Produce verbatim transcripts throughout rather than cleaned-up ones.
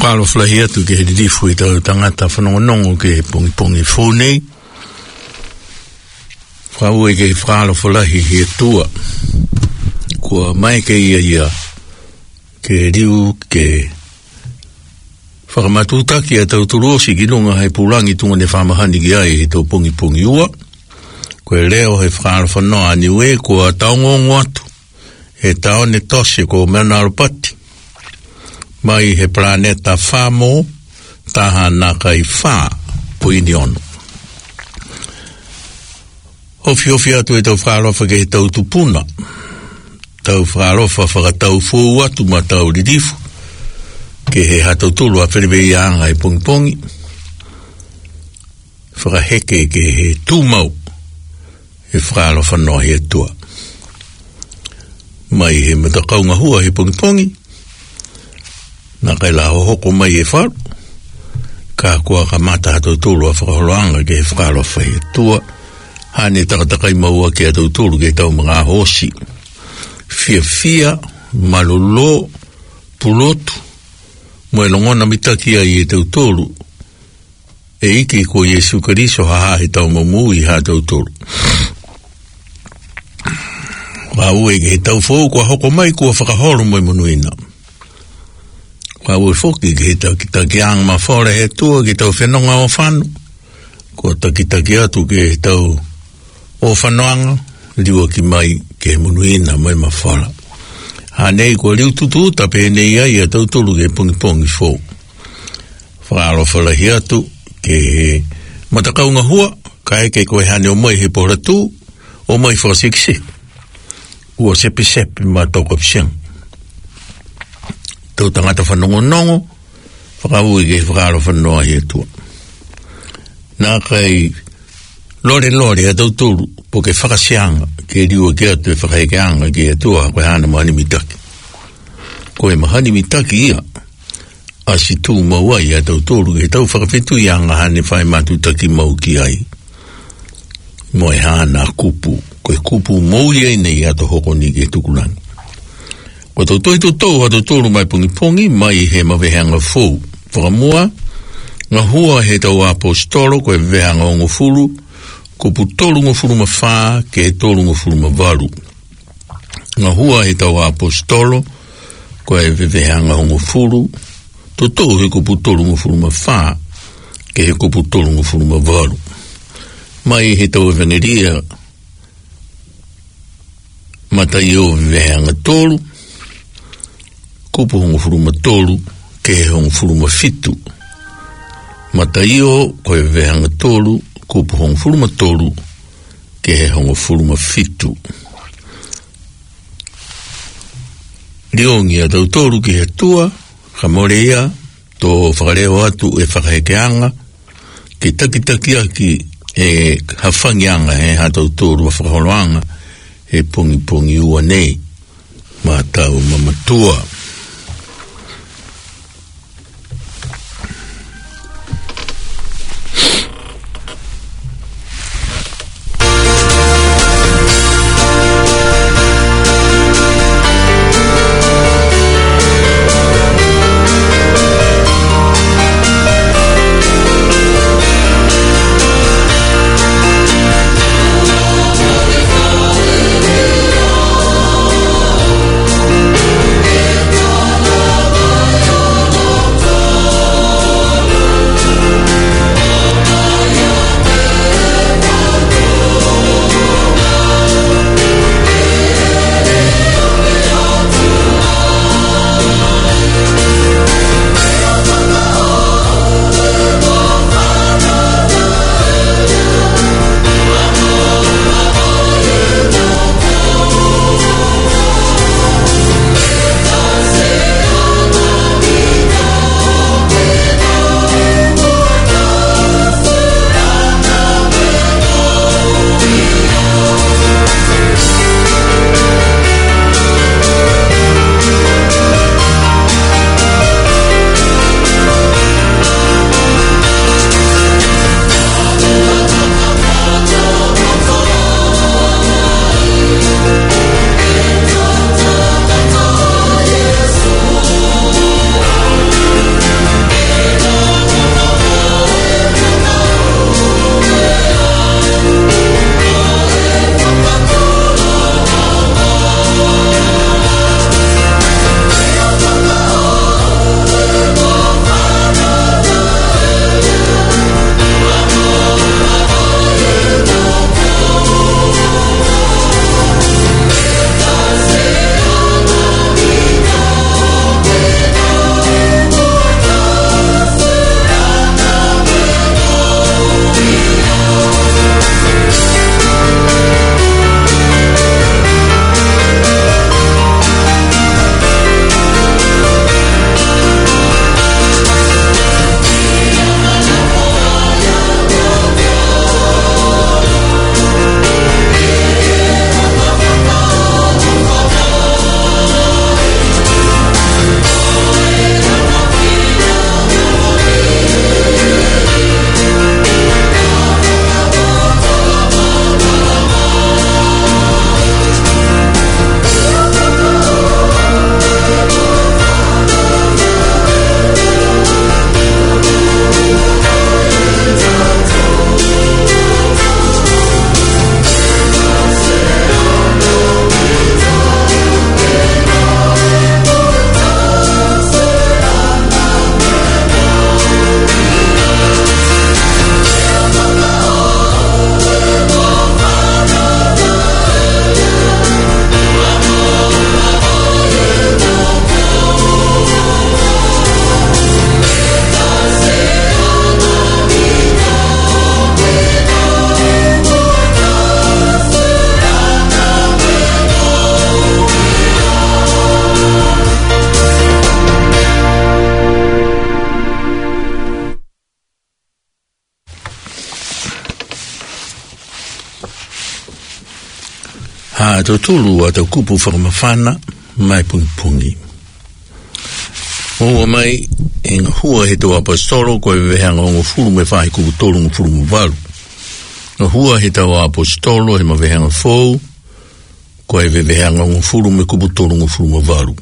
whalo flahia tu ke he difu i tau tangata whanongonongo ke he pongi pongi whonei. Whau e ke whalo flahi he tua. Kua mai ke ia ia ke riu ke whakamatuta ki a tau turosi ki lunga hei pulangi tunga ne whamahani ki ai he tau pongi pongi ua. Koe leo he whalo whanoa aniwe kua taongongo atu. He tau ne tose ko Menarupati. Mai he planeta whamo taha naka i wha puini ono. Ofi ofi atu e tau whaalofa ke he tau tupuna. Tau whaalofa whakatau fuu atu ma tau ridifu. Ke he hatau tulu a whenewei anga i pongi pongi. Whakaheke ke he tūmau. He whaalofa noa he tua. Mai he matakaunga hua he pongi pongi. Nā kai la hoko mai e wharu. Ka kua ka mata hatau tulu a whakaholoanga ke he whaalofa he tua. Hane takatakai maua ke atau tulu ke tau mga hosi. Fia fia, malolo, pulotu. Moe longona mitaki ai e tau tulu. E iki ko Yesu Kariso haha he tau mamui ha tau tulu. Wau e ke he tau fōu kua hoko mai kua whakahoro mai monuina. Wau e whoki ke he tau kitaki ang ma whore he tua ke tau whenonga o whanu. Kua takitaki atu ke he tau o whanoanga, liwa ki mai ke munuina mai mawhala. Hanei kua liu tutu tape nei ai a tautolu ke pongi pongi fō. Whaaro whalahi atu ke he matakaunga hua, ka eke koe hane o mai he poratu, o mai whasiksi. Ua sepe sepe ma toko pisiang. Tau tangata whanongo nongo, whakaui ke whaaro whanoa he tua. Nā kai lore lore a tauturu po ke whakasianga ke riua ke atu e whakaekeanga ke atua koe hana mahani mitaki. Koe mahani mitaki ia a si tū mauai a tauturu ke tau whakawhetu i anga hane whae matutaki mau ki ai. Moe hana kupu, koe kupu mau iei nei ato hoko ni ke tukulangi. Ko tau toi tau a tauturu mai pongi pongi mai he mawehanga fōu. Whakamua, ngā hua he tau apostolo koe vehanga o ngofuru, ko pu tolu ngofuru ma wha, ke e tolu ngofuru ma waru. Ngā hua he tau apostolo, ko e vevehanga o ngofuru, to tau he ko pu tolu ngofuru ma wha, ke he ko pu tolu ngofuru ma waru. Mai he tau evangelia, matai o vevehanga tolu, ko pu ngofuru ma tolu, ke he ngofuru ma fitu. Matai o ko e vevehanga tolu, kupu hong furuma tolu ke he hongo furuma fitu. Riongi a tau tolu ke he tua, ka morea, to whakareo atu e whakahekeanga, ke takitaki aki e hawhangianga he ha tau tolu a whakaholoanga, he pongi pongi ua nei, ma tau mamatua. tau tulu a tau kupu whakamawhana mai pungi pungi. Ua mai e ngā hua he tau apostolo koe weheanga o ngā furu me whahi kupu tolu ngā furu mu walu. Ngā hua he tau apostolo he ma weheanga fōu koe weheanga o ngā furu me kupu tolu ngā furu mu walu.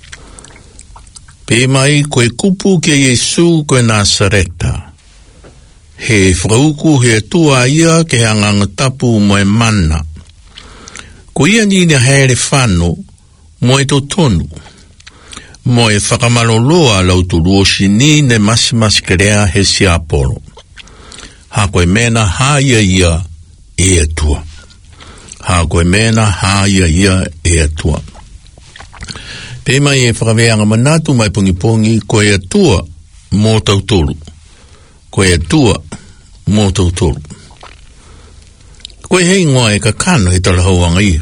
Pe mai koe kupu ki Yesu koe Nasareta. He whakauku he atua ia ke hanganga tapu mo e mana. Ko ia ni na here whano mo e to tonu. Mo e whakamaloloa lau tu ruosi ni ne masi masi kerea he si apolo. Ha koe mena haia ia e atua. Ha koe mena haia ia e atua. Pe mai e whakaweanga manatu mai pungi pungi koe atua mō tautolu. Koe atua mō tautolu. Koe hei ngoa e ka kano he talahauanga ia.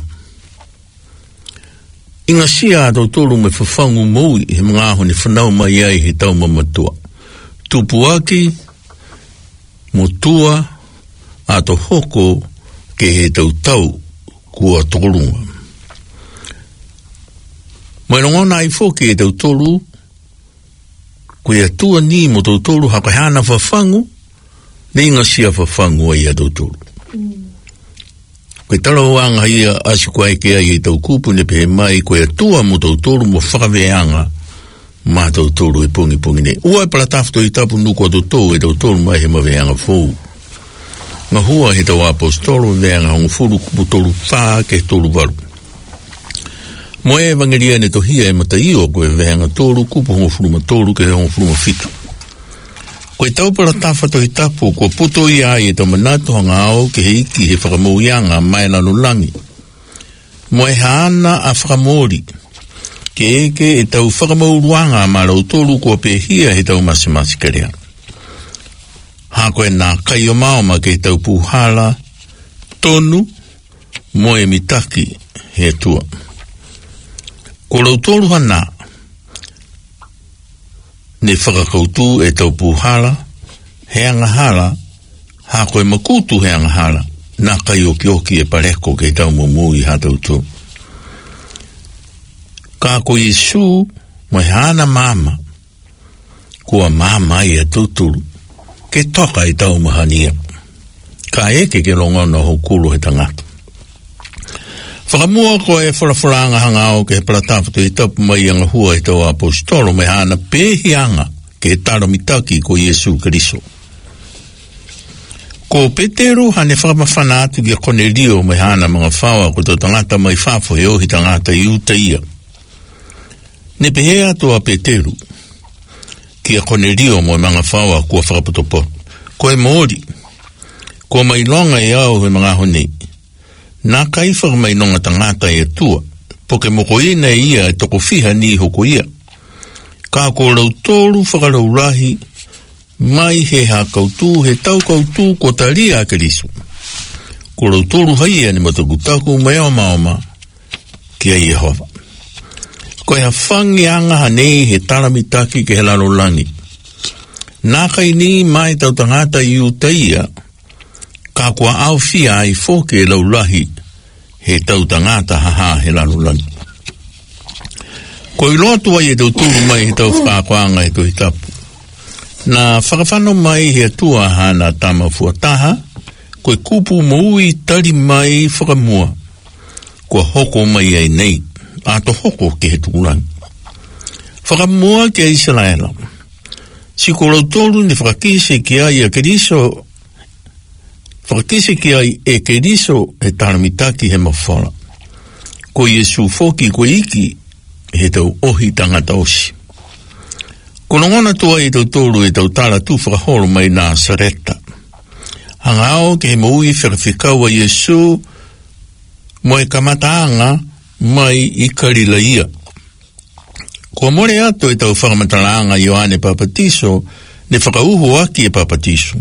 Inga sia a tautolu me whawhangu moui he mga aho ni whanau mai ai he tau mamatua. Tupu aki, motua, a to hoko ke he tautau kua tokolunga. Mai rongona ai fōke e tautolu, koe atua ni mo tautolu haka hana whawhangu, ne inga sia whawhangu ai a tautolu. Mm. Koe talawanga ia asi koe ke ai e tau kupu ne pehe mai, koe atua mo tautolu mo whakaweanga ma tautolu e pungi pungi ne. Ua e palatafto i tapu nuku a tautolu e tautolu mai he maweanga fōu. Ngā hua he tau apostolo weanga hongu furu kupu tolu wha ke tolu waru. Mo e evangelia ne tohia e mata io koe weanga tolu kupu hongu furu ma tolu ke hongu furu ma fitu. Koe tau palatafa tohi tapu kua puto i ai e tau manatu hanga ao ke heiki he whakamouianga mai lano langi. Mo e haana a whakamori ke eke e tau whakamouruanga ma lau tolu kua pehia he tau masimasi kerea. Ha koe nā kai o maoma ke tau puhala tonu mo e mitaki he tua. Ko lau tolu hana ne whakakautu e tau puhala he angahala ha koe makutu he angahala nā kai o kioki e pareko ke tau mumui ha tau tu. Ka ko Yesu mo e hana mama kua mama i a tuturu ke toka i tau mahania. Ka eke ke longona hokulu he tangata. Whakamua ko e whalawhalanga hangao ke he palatawhatu i tapu mai anga hua i tau apostolo me hana pehianga ke he taro mitaki ko Yesu Keriso. Ko Petero hane whakamawhana atu ki a Cornelio me hana mga whawa ko tau tangata mai whafo he ohi tangata i uta ia. Ne pehe atu a Petero ki a Cornelio mo mga whawa kua whakaputopo. Ko e moori, ko mai longa e au he mga hone. Nā kai whakamai nonga tangata e tua, poke moko ina e ia e toko whiha ni hoko ia. Ka ko lau tolu whakarau rahi, mai he ha kautu, he tau kautu ko taria a Keriso. Ko lau tolu haia ni matakutaku mai o maoma ki a Yehova. Ko e ha whangi anga hanei he taramitaki ke he lalo langi. Nā kai ni mai tau tangata i utaia, ka kua au fia ai fōke e laulahi he tau tangata haha he lalo langi. Ko i lotu ai e tau tūru mai he tau whakakoanga he tohi tapu. Nā whakawhano mai he atua hana tama fuataha, ko i kupu maui tari mai whakamua, ko hoko mai ai nei, a to hoko ke he tūrangi. Whakamua ke Israela. Si ko lautolu ni whakakise ki ai a Keriso, whakakise ki ai e Keriso e taramitaki he mawhala. Ko Yesu foki ko iki he tau ohi tangata osi. Ko longona tua e tau tolu e tau tala tu whakahoro mai Nasareta. Hanga ao ke he maui whakawhikau a Yesu mo e kamataanga mai i karila ia. Ko more ato e tau whakamatalaanga Ioane Papatiso, ne whakauhu aki e Papatiso.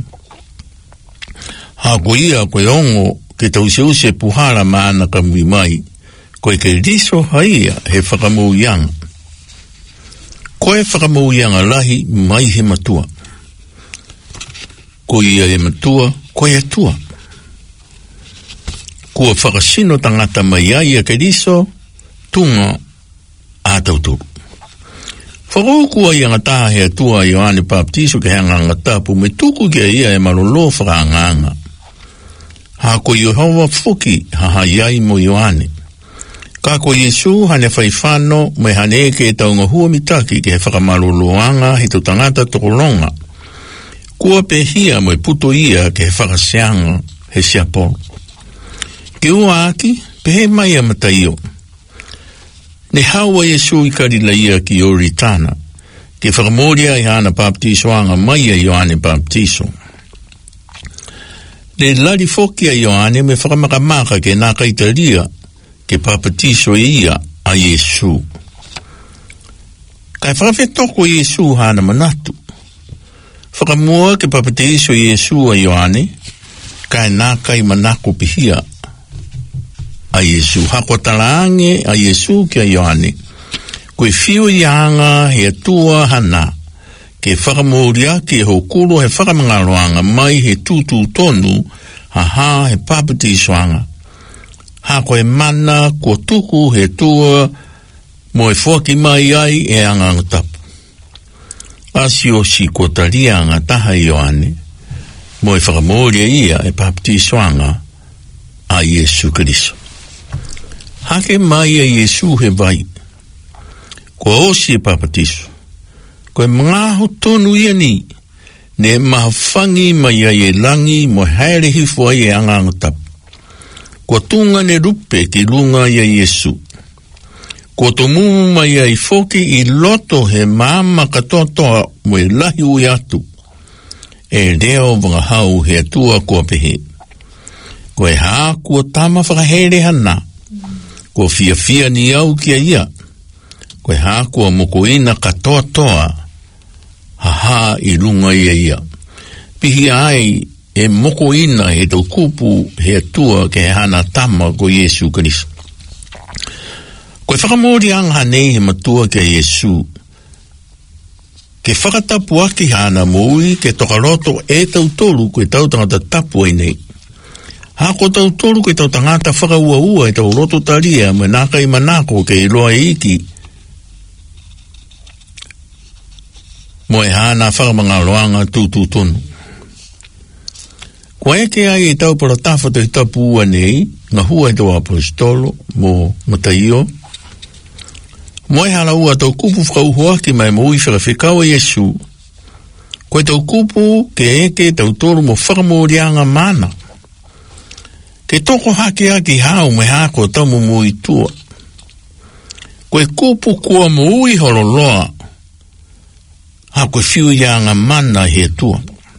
Ha ko ia koe ongo ke tau seuse puhala maana kamui mai, koe ke riso haia he whakamouianga. Koe whakamouianga lahi mai he matua. Ko ia he matua, koe atua. Ko kua whakasino tangata mai ai a Keriso, tunga a tauturu. Whakau kua i angataha hea tua Ioane Baptiso ke hanga angatapu me tuku kia ia e malolo whakaanganga. Hako Yehova fuki haha iai mo Ioane. Kako Yesu hane whaifano me hane ke e taunga hua mitaki ke he whakamaloloanga he tangata tokolonga. Kua pehia mo e puto ia ke he whakaseanga he siapolo. Ke ua aki, pehe mai amataio. Ne hawa Yesu i karila ia ki Oritana, ke whakamoria i hana Baptiso anga mai a Ioane Baptiso. Le lari foki a Ioane me whakamakamaka ke naka italia ke Baptiso ia a Yesu. Kai whakawhetoko Yesu hana manatu. Whakamua ke Baptiso Yesu a Ioane, kai naka i manako pihia a Yesu. Hako talaange a Yesu ki a Ioane. Koe whio ianga he atua hana. Ke whakamauria ki e hokuro he whakamangaroanga mai he tutu tonu haha he Baptiso anga. Hako e mana kua tuku he tua mo e whaki mai ai e anga ngatapu. Asio si kua taria anga taha Ioane. Mo e whakamauria ia e Baptiso anga a Yesu Keriso. Hake mai a Yesu he vai. Kua osi e Baptiso. Koe mngaho tonu ia ni. Ne mahafangi mai a e langi mo haere hifo ai e angangatapu. Kua tunga ne rupe ki lunga ia Yesu. Kua tomu mai a i foki i loto he maama katotoa mo e lahi ui atu. E reo wangahau he atua kua pehe. Koe haa kua tama whakahere hana. Kua fia fia ni au kia ia. Koe haa kua mokoina katoa toa. Haha i lunga ia ia. Pihi ai e mokoina he tau kupu he atua ke he hana tama ko Yesu Keriso. Koe whakamori anga nei he matua ke Yesu. Ke whakatapu aki hana moui ke tokaroto e tau toru koe tau tangata tapu ai nei. Hako tau toru koe tau tangata whakaua ua e tau roto taria me naka i manako ke i loa e iki. Mo e hana whakamangaloanga tūtū tonu. Kua eke ai e tau para tawhata i tapu ua nei, ngā hua e tau apostolo mo mataio. Mo e hala ua tau kupu whakauhoaki mai mo ui whakawhikaua Yesu. Koe tau kupu ke eke tau toru mo whakamorianga mana. Ke toko hake aki hao me hako tau mo mui tua. Koe kupu kua mo ui hololoa. Ha koe whiu ianga mana he tua.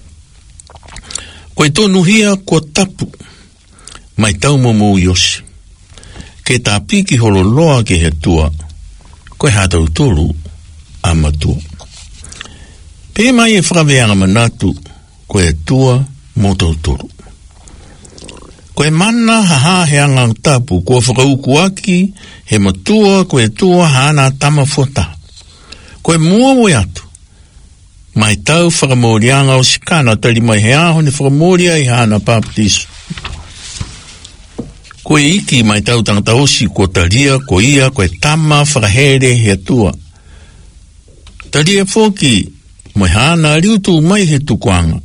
Koe tonu hia kua tapu. Mai tau mo mui osi. Ke tā piki hololoa ke he tua. Koe hatau toru a matua. Pe mai e whakaweanga manatu. Koe tua mo tau toru. Koe mana haha he anga tapu, kua whakauku aki, he matua, koe tua hana tama fuata. Koe mua moe atu. Mai tau whakamorianga o sikana, tari mai he aho ne whakamoria i hana Baptiso. Koe iki mai tau tangata osi, kua taria, ko ia, koe tama, whakahere he atua. Taria foki, mai hana riutu mai he tukuanga.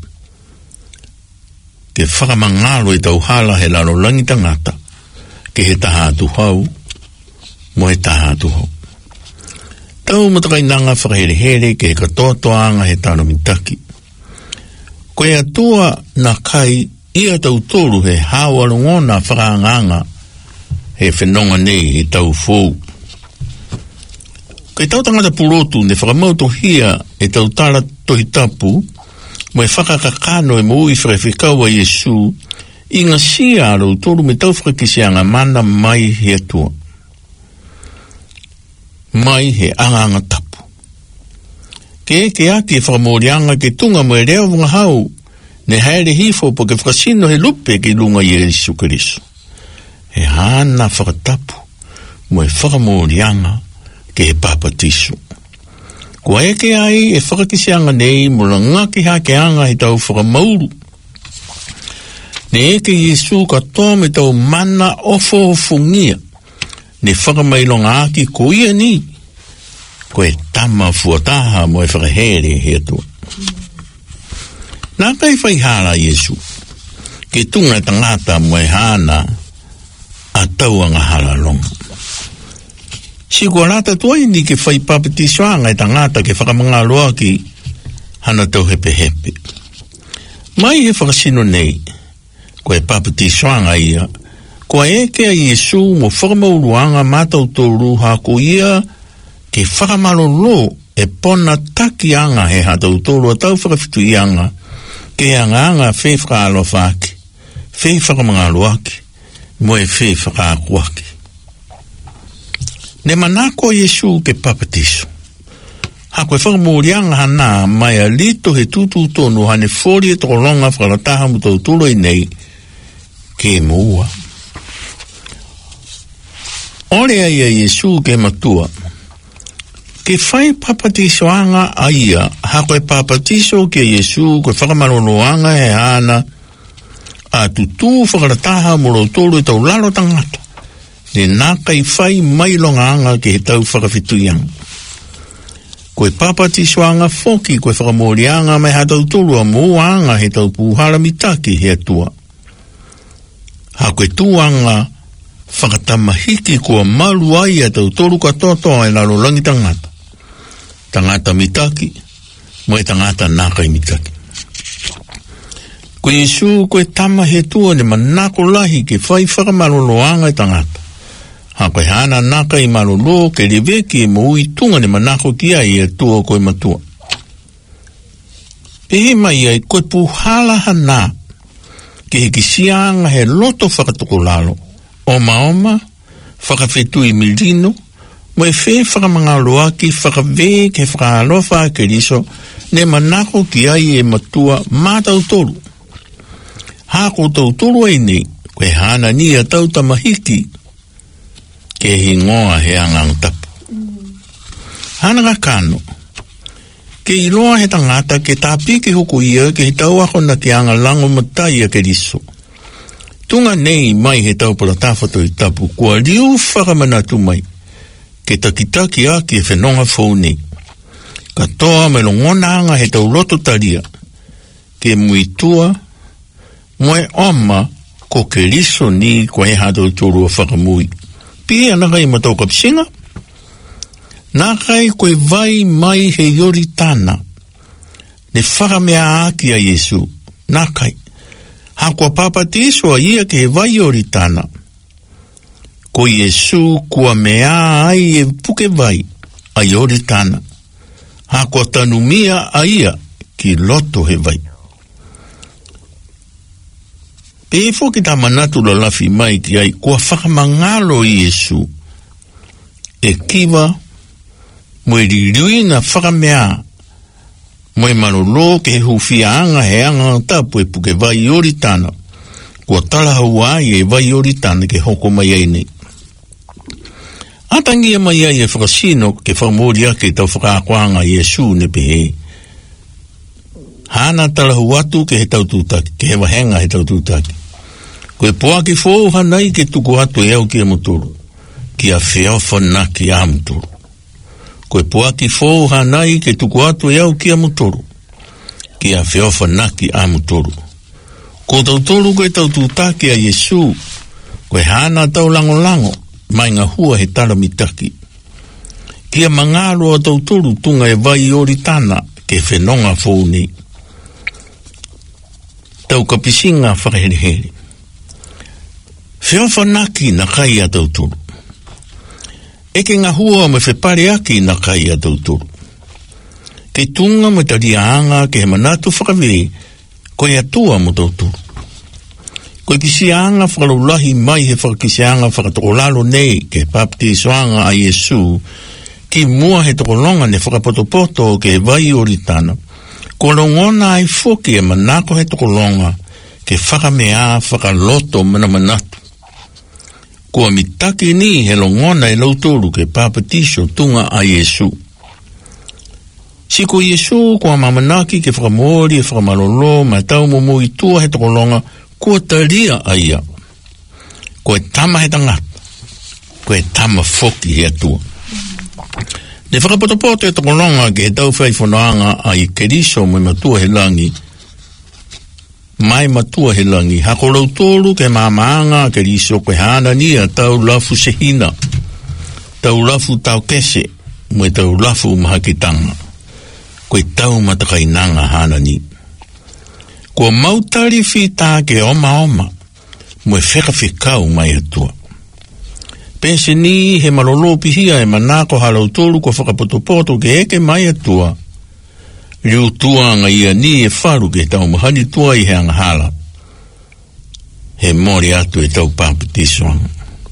Ke whakamangalo i tau hala he laro langi tangata, ke he taha atu hau, mo he taha atu hau. Tau matakai nanga whakahere here ke he katotoanga he tano mitaki. Koe atua na kai ia tau toru he hawalongona whakaanganga he whenonga nei he tau fōu. Kei tau tangata purotu ne whakamauto hia e tau tara tohi tapu, mo e whakakakano e mo i whakawhikaua Yesu, i ngā sia aro toru me tau whakakisianga mana mai he atua. Mai he anganga tapu. Ke ke ati e whakamorianga ke tunga mo e reo mga hau, ne haere hifo po ke whakasino he lupe ke lunga Yesu Keriso. He hana whakatapu, mo e whakamorianga ke he Baptiso. Kua eke ai e whakakisianga nei mo la ngaki hake anga he tau whakamauru. Ne eke Yesu katoa me tau mana ofo fungia. Ne whakamailonga aki ko ia ni. Koe tama fuataha mo e whakahere he tua. Nā kai whaihara Yesu. Ke tunga tangata mo e hana a tauanga haralonga. Si kua rata tuai ni ke whai papatisoanga e tangata ke whakamangaloa ki hana tau hepe hepe. Mai he whakasino nei, koe papatisoanga ia, koe eke a Yesu mo whakamauruanga matau toru hako ia ke whakamalolo e pona takianga he hatau toru a tau whakafitu ianga ke anga anga whai whakaalofaki, whai whakamangaloaki, mo e whai whakaakuaki. Ne manako Yesu ke papatiso. Hako e whakamurianga hana mai a lito he tutu tonu hane fori e tokolonga whakarataha mutautulo i nei ke mua. Ore ai a Yesu ke matua. Ke whai papatiso anga a ia, hako e papatiso ke Yesu ke whakamaroloanga he hana a tutu whakarataha mutautulo i tau lalo tangata. Ne naka i whai mailonga anga ke he tau whakawhituyanga. Koe papatisoanga foki koe whakamorianga mai hatau tulu a moanga he tau puhara mitaki he atua. Ha koe tuanga whakatamahiki kua malu ai a tau tolu katoa e lalo langi tangata. Tangata mitaki, mo e tangata naka i mitaki. Koe Yesu koe tama he tua ne manako lahi ke whai whakamaroloanga i tangata. Ha koe hana naka i malolo ke reveki mo ui tunga ne manako kia i e tua koe matua. Pehe mai ai koe puhala hana ke he kisianga he loto whakatokolalo. Oma oma, whakawhetu i milino, mo e whe whakamangaloaki whakawe ke whakalofa ke riso ne manako kia i e matua mātau toru. Hako tau toru ai nei, koe hana ni a tau tamahiki ke hingoa he angang tapu. Hana ka kano, ke iloa he tangata ke tapi ke huku ia ke he tau ako na ke anga lango matai a ke riso. Tunga nei mai he tau para tafato i tapu, kua liu whakamanatu mai, ke takitaki a ke whenonga fau nei. Ka toa me longona anga he tau loto taria, ke muitua, moe oma ko ke riso ni ko he hato tōrua whakamui. Pia na kai matau kapsinga. Nā kai koe vai mai he yori tāna. Ne whakamea aki a Yesu. Nā kai. Ha kua papatiso a ia ke he vai yori tāna. Ko Yesu kua mea ai e puke vai a yori tāna. Ha kua tanumia a ia ki loto he vai. Pe fo ki ta manatu la lafi mai ki ai kua whakamangalo i Yesu e kiwa mo e ririuina whakamea mo e marolo ke he huwhianga he anga tapu e puke vai ori tana kua tala hauai e vai ori tana ke hoko mai ai nei. Atangia mai ai e whakasino ke whakamori ake tau whakakoanga Yesu ne pehe. Hana tala huatu ke he tau tūtaki, ke he wahenga he tau tūtaki. Koe poa ki fōu hanai ke tuku atu e au ki a muturu, ki a whiawha na ki a muturu. Koe poa ki fōu hanai ke tuku atu e au ki a muturu, ki a whiawha na ki a muturu. Ko tau toru koe tau tūtaki a Yesu, koe hana tau lango lango, mai ngā hua he tara mitaki. Ki a mangaro a tau toru tunga e vai ori tana ke whenonga fōu ni. Tau kapisinga whakaherehere. Whiawhanaki na kai a tauturu. Eke ngā hua me whepare aki na kai a tauturu. Ke tunga me tari anga ke he manatu whakawiri, koe atua mo tauturu. Koe kisi anga whakarulahi mai he whakakisi anga whakatokolalo nei ke papatiso anga a Yesu, ki mua he tokolonga ne whakapotopoto ke he vai ori tana. Ko longona ai foki e manako he tokolonga ke whakamea whakaloto mana manatu. Kua mitaki ni he longona e lautoru ke papatiso tunga a Yesu. Si ko Yesu kua mamanaki ke whakamori e whakamalolo ma tau momo i tua he tokolonga kua taria aia, koe tama he tangata, koe tama foki he atua. Ne whakapotopoto e tokolonga ke he tau whai whanaanga a i keriso mai matua he langi, mai matua he langi, hako rautoru ke mamaanga keriso koe hana nia tau lafu sehina, tau lafu tau kese, mwe tau lafu mahakitanga, koe tau matakainanga hana ni. Kua mautari whita ke oma oma, mwe wheka whikau mai atua. Pense ni he malolo pihia e manako halau tolu ko whakapotopoto ke eke mai atua. Riu tua nga ia ni e wharu ke tau mahani tua i he angahala. He mori atu e tau papitisoanga.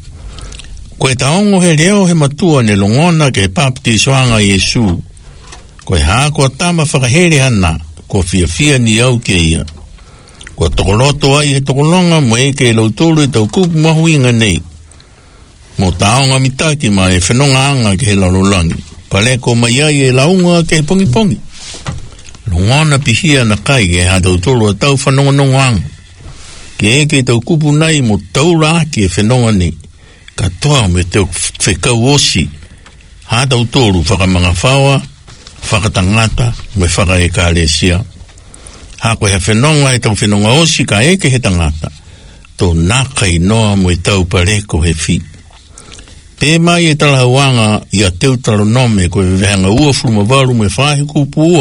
Koe taongo he reo he matua ne longona ke papitisoanga Yesu. Koe hako tama whakahere ana ko fia fia ni au ke ia. Koe tokoloto ai he tokolonga mo eke e lautolu e tau kupu mahuinga nei. Mo taonga mitaki ma e whenonga anga ke he larolangi. Paleko mai ai e launga ke he pongi pongi. Longona pihia na kai ke ha tau tolu a tau whanonga nonga anga. Ke eke tau kupu nai mo tau raki e whenonga ni. Ka toa me tau whekau osi. Ha tau tolu whakamanga whaua, whakatangata, me whaka e ka lesia. Ha koe he whenonga e tau whenonga osi ka eke he tangata. Tō naka i noa mo e tau pareko he whi. Pe mai e tala wanga i a teu talo nome koe vehanga ua furuma waru me whahe kupu ua.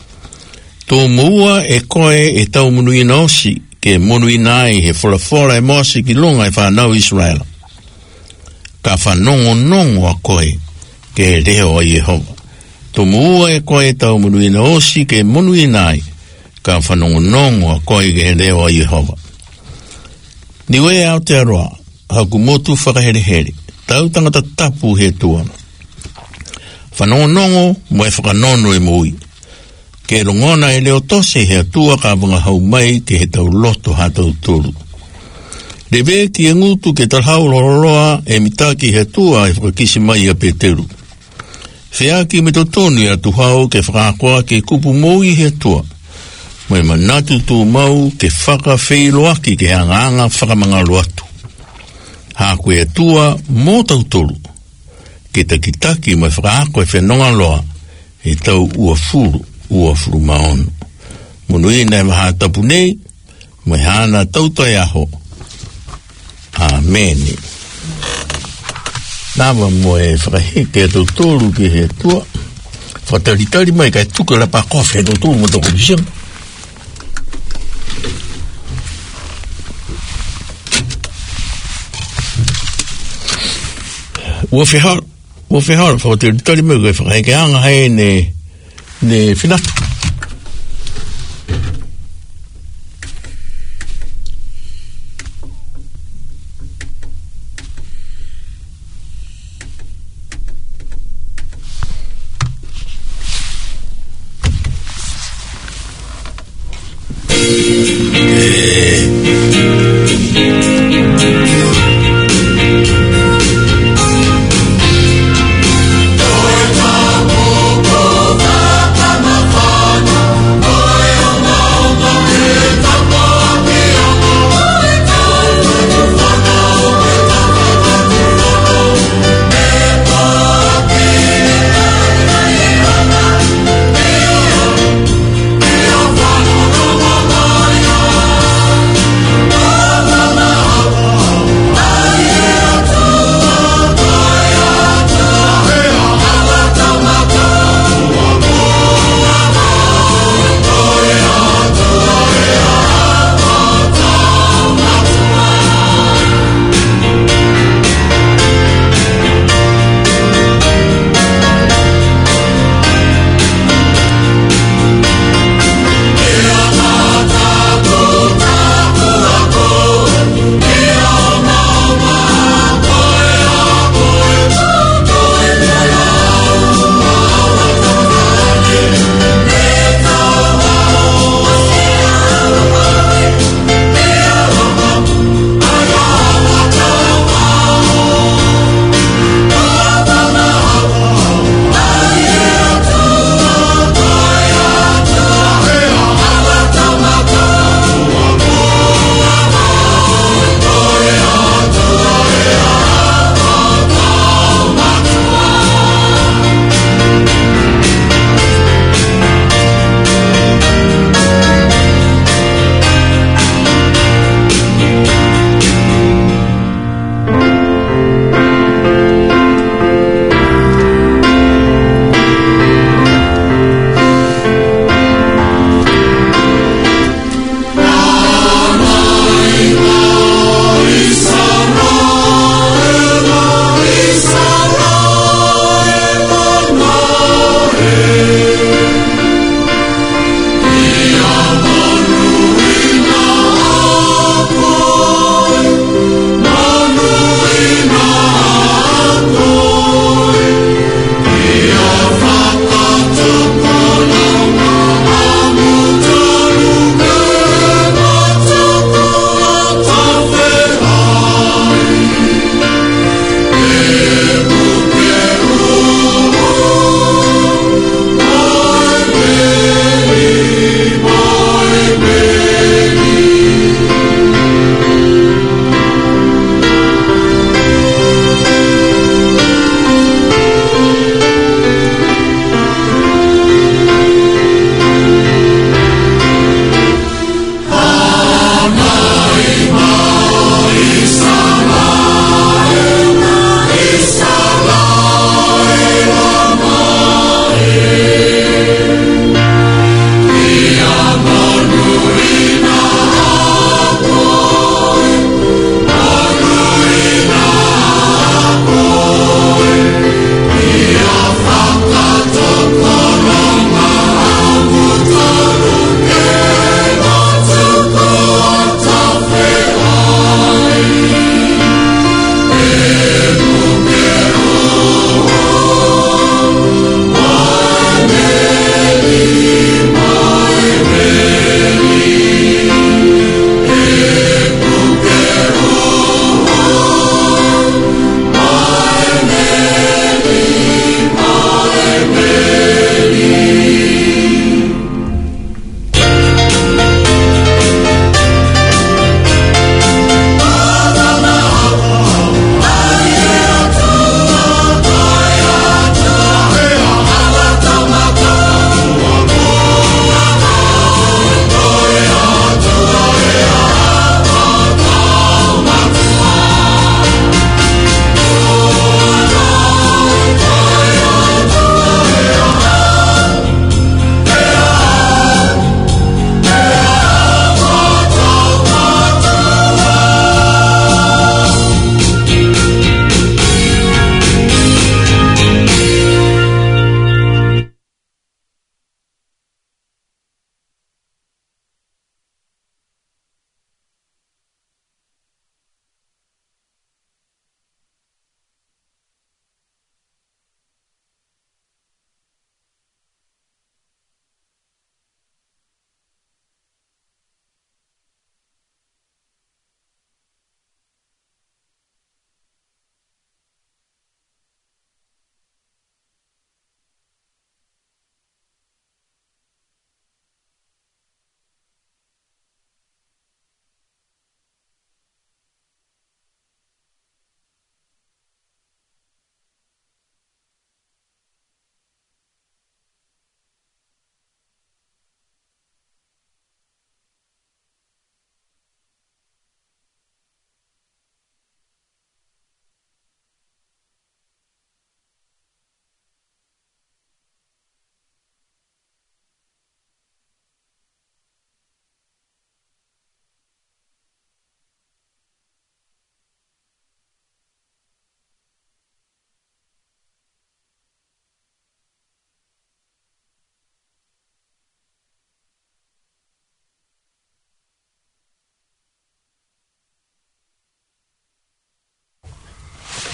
Tō mua e koe e tau munuina osi ke munuina ai he fora fora e moasi ki longa e whanau Israela. Ka whanongo nongo a koe ke reo a Yehova. Tō mua e koe e tau munuina osi ke munuina ai ka whanongo nongo a koe ke reo a Yehova. Niwe au te aroa, haku motu whakahere here. Tau tangata tapu he tuana. Whanongo nongo mo e whakanono e mui. Ke rongona e leo tose he atua ka wanga hau mai ke he tau loto ha tau tolu. Rewe ki e ngutu ke talhau lororoa e mitaki he atua e whakakisi mai a Peteru. Whiaki me totoni a tuhau ke whakakoa ke kupu moui he atua. Mo e manatu tu mau ke whaka wheiloaki ke hanga anga whakamangalo atu. Ha koe atua mō tau tolu. Ke takitaki mai whakaako e whenonga loa e tau ua furu, ua furu maonu. Munui nei maha tapu nei, mai hana tautai aho. Amen. Nāwa mo e whakaheke e tau tolu ke he atua. Whataritari mai kai tuka la pa kofi e tau tolu mo tau kobisiam. Ua whihara, ua whihara, whakatiri me koe whakaheke anga hei ne, ne whinatu. Lord,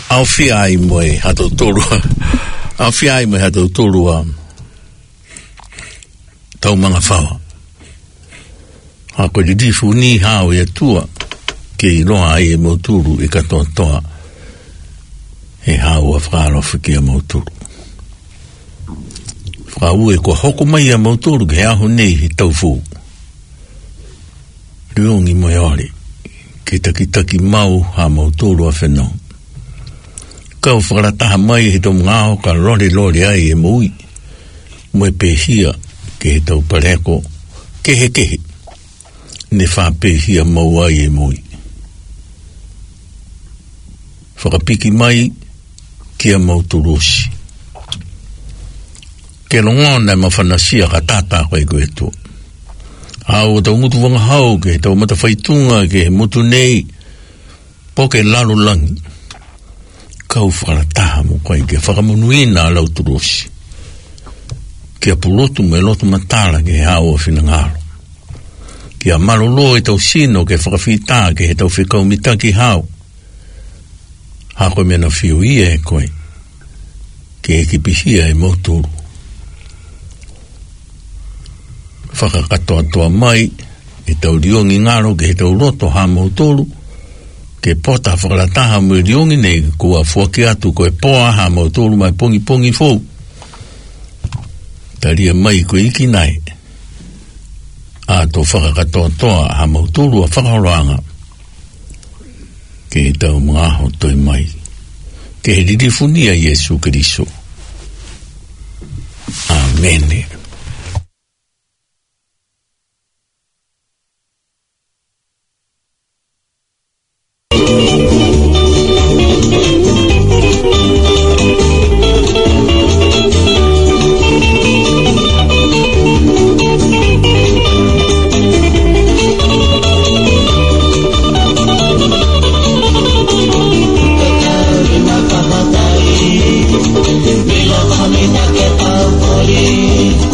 au fia ai moe hato tolu au fia ai moe hato tolu a tau manga whawa a koe di difu ni hao e tua ke i loa ai e mauturu e katoa toa e hao a whakarofa ki a mauturu whakau e kua hoko mai a mauturu ke aho nei he tau fu riongi moe ore ke taki taki mau ha mauturu a whenau kau whakarataha mai he tau ngāo ka lore lore ai e mui moe pēhia ke he tau pareko kehe kehe ne wha pēhia mau ai e mui whakapiki mai ki a mauturosi ke longona ma whanasia ka tata koe koe tua au tau ngutu wanga hau ke tau mata whaitunga ke mutu nei po ke lalo langi kau whakarataha mo koe ke whakamunuina a lauturosi ke a pulotu me lotu matala ke hao a whinangaro ke a malolo e tau sino ke whakawhita ke he tau whikau mitaki hao ha koe mena whiu ia e koe ke e kipihia e mauturu whakakatoa toa mai e tau riongi ngaro ke he tau roto ha mauturu ke pota whakarataha mo riongi nei kua fuaki atu koe poa ha mauturu mai pongi pongi fou taria mai koe iki nai a to whakakatoa toa ha mauturu a whakaroanga ke he tau mga aho toi mai ke he ririfunia Yesu Keriso. Amen. Bila kami nak ketahui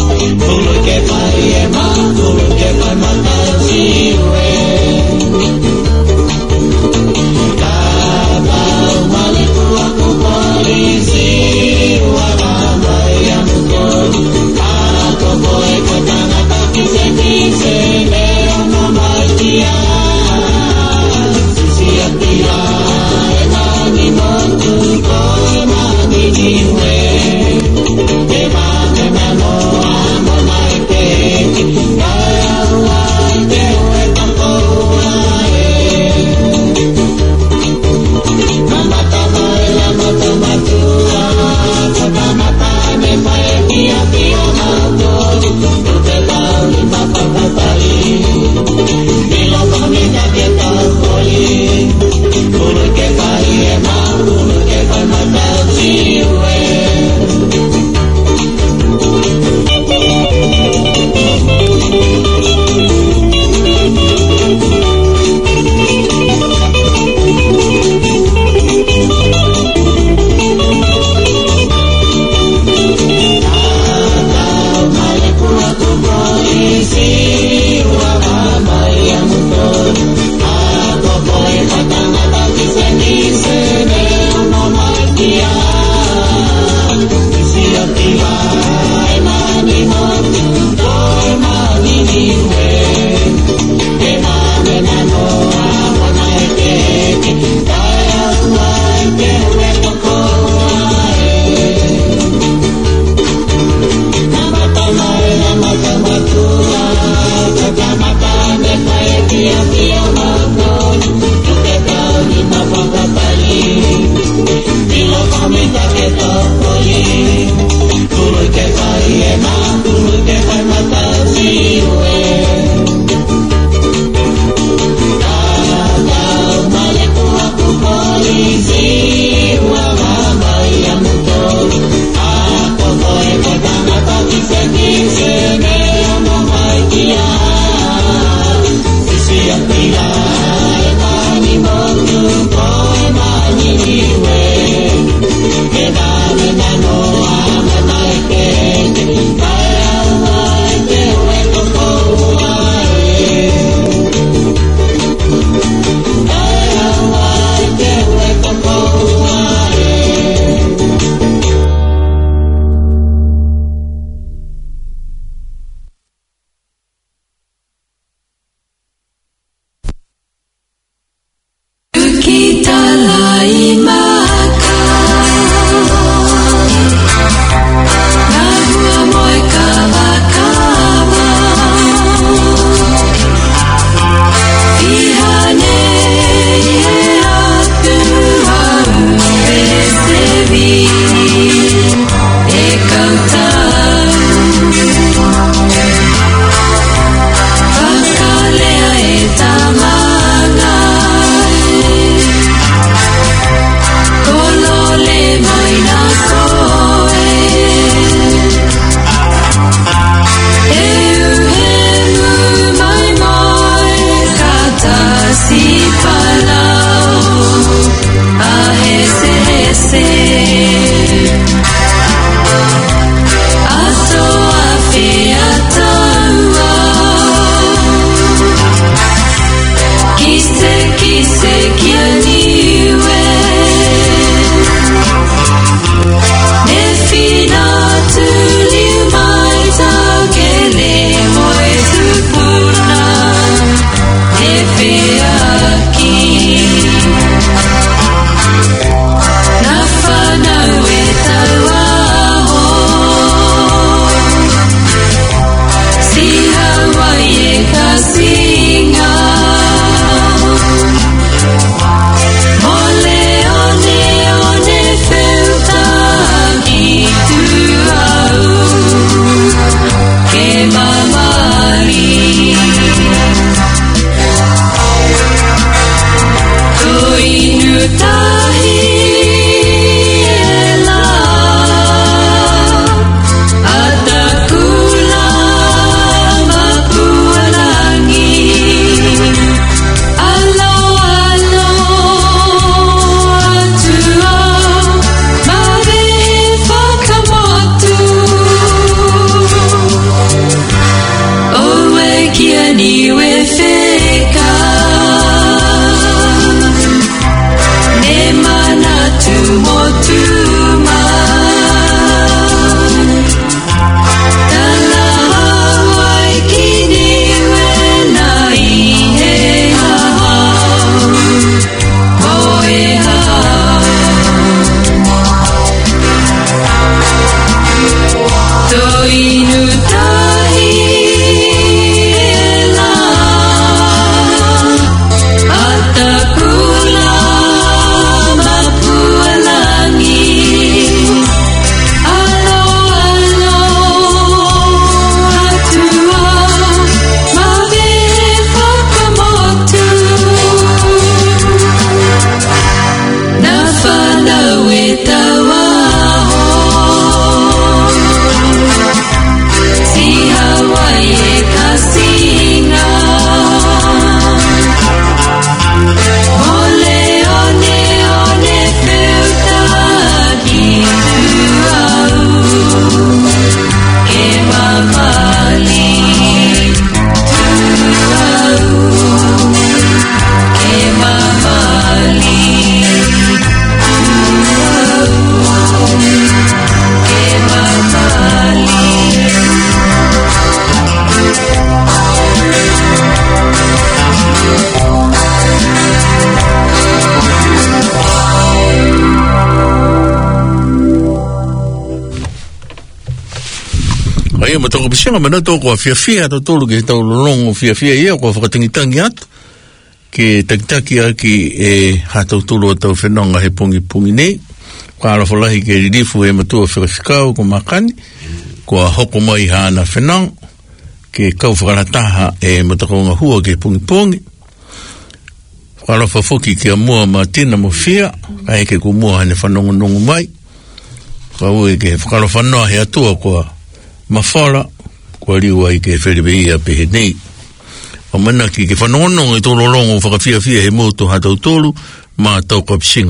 ai ma toko bisinga mana toko a fia fia to tolu ke tau longo fia fia ia ko whakatangitangi atu ke takitaki aki e hatau tulu o tau whenonga he pungi pungi nei kwa arafolahi ke ririfu e matua whikawhikau ko makani ko a hoko mai hana whenong ke kau whakarataha e matakonga hua ke pungi pungi kwa arafafoki ke a mua ma tina mo fia ka eke ku mua hane whanongo nongo mai kwa ue ke whakarafanoa he atua kwa mawhara kwa riwa i ke wheribia pehe nei o mana ki ke whanongonongo i tolo rongo whakawhia fia he moto hatau tolu ma tau kapsinga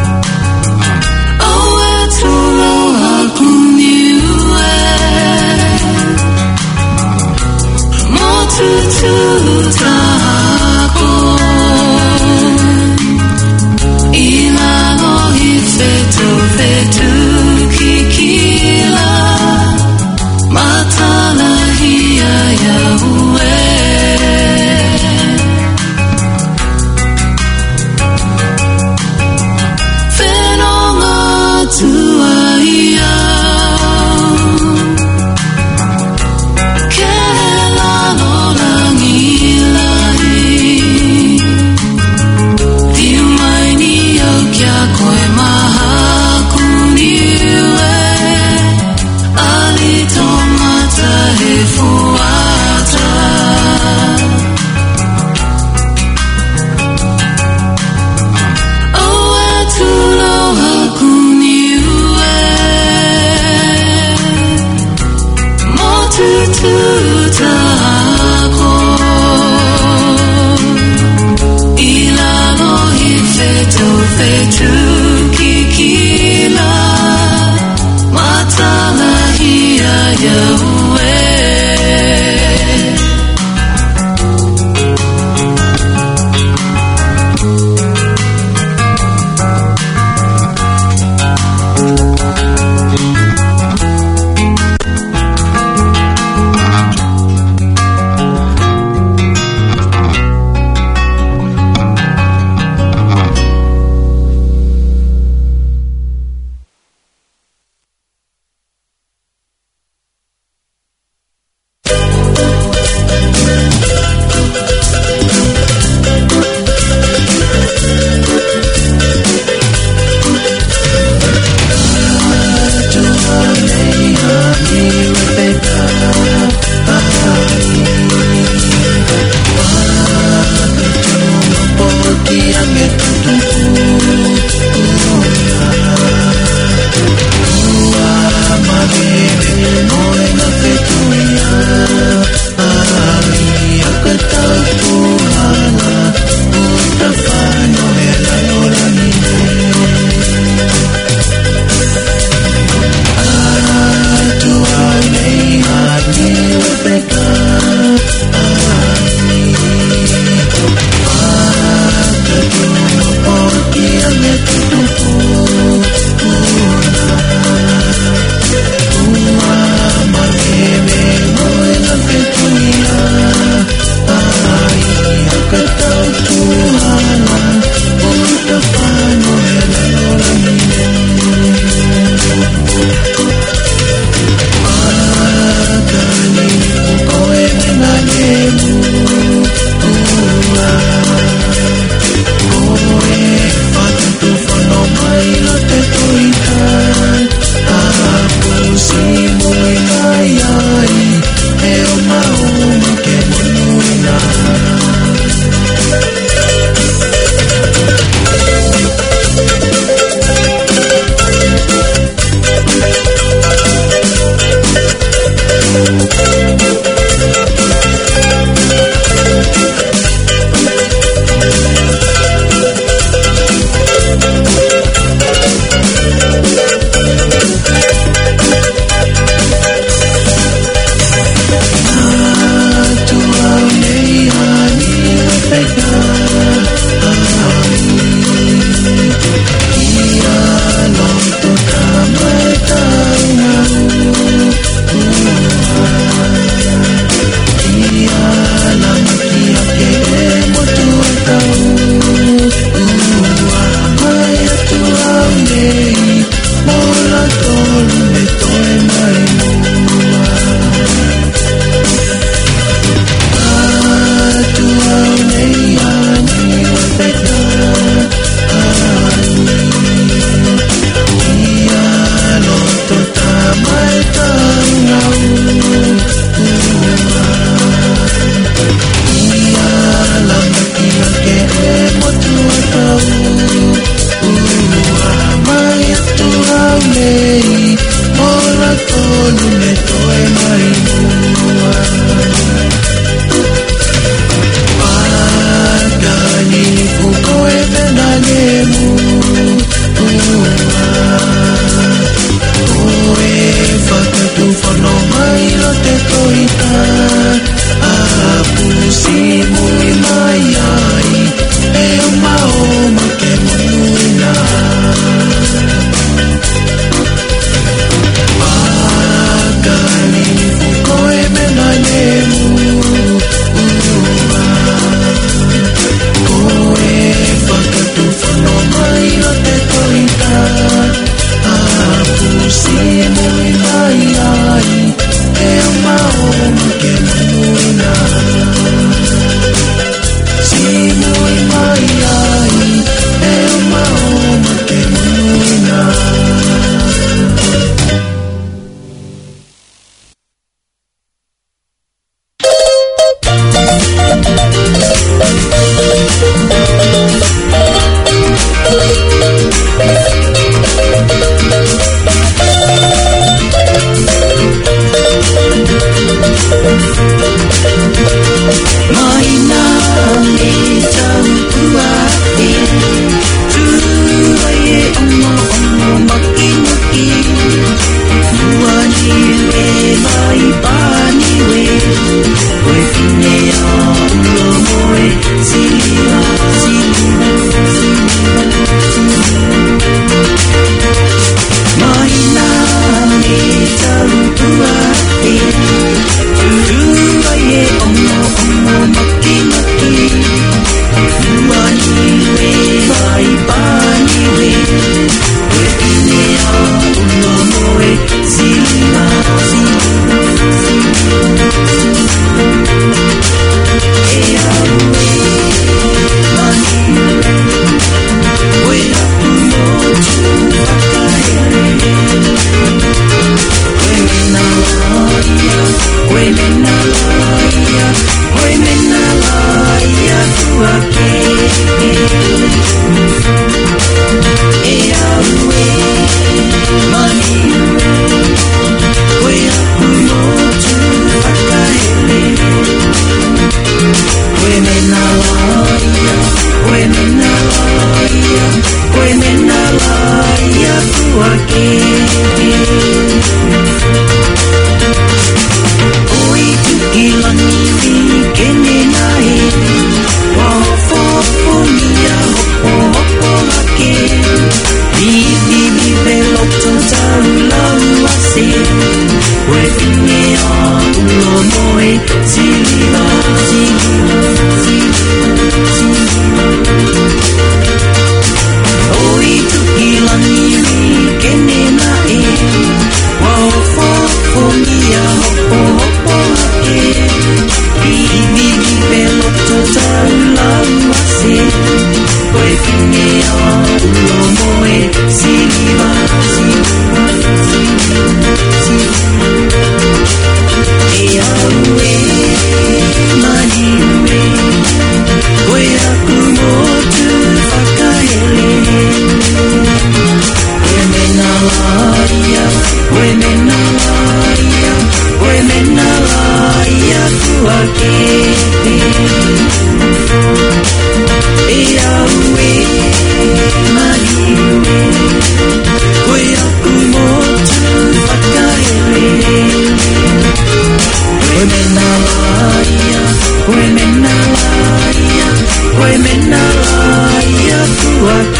Oh, it's all I can do.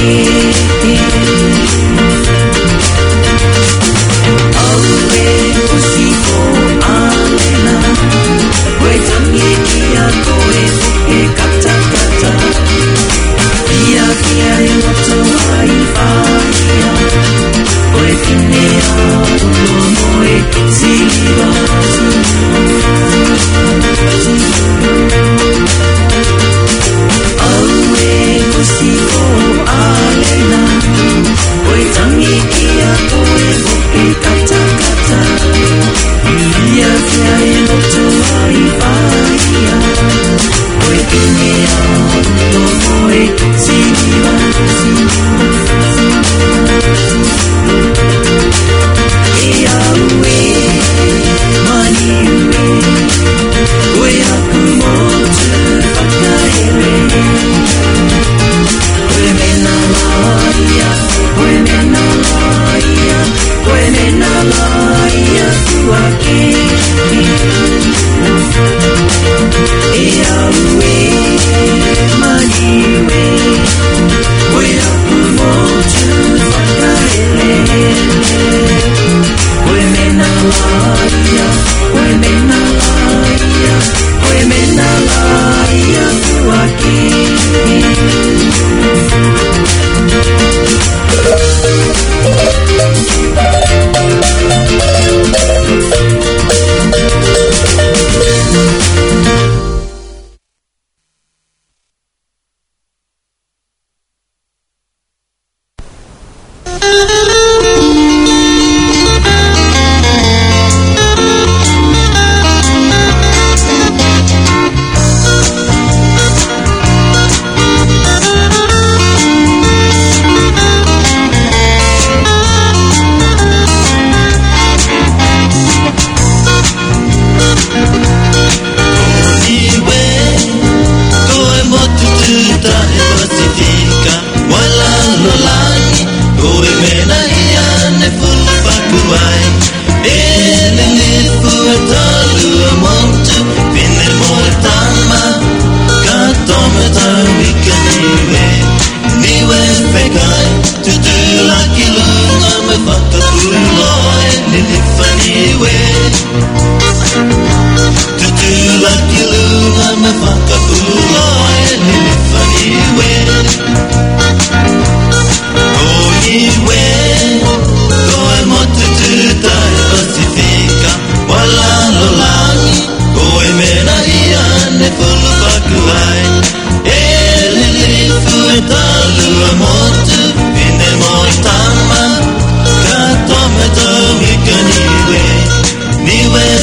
Niwe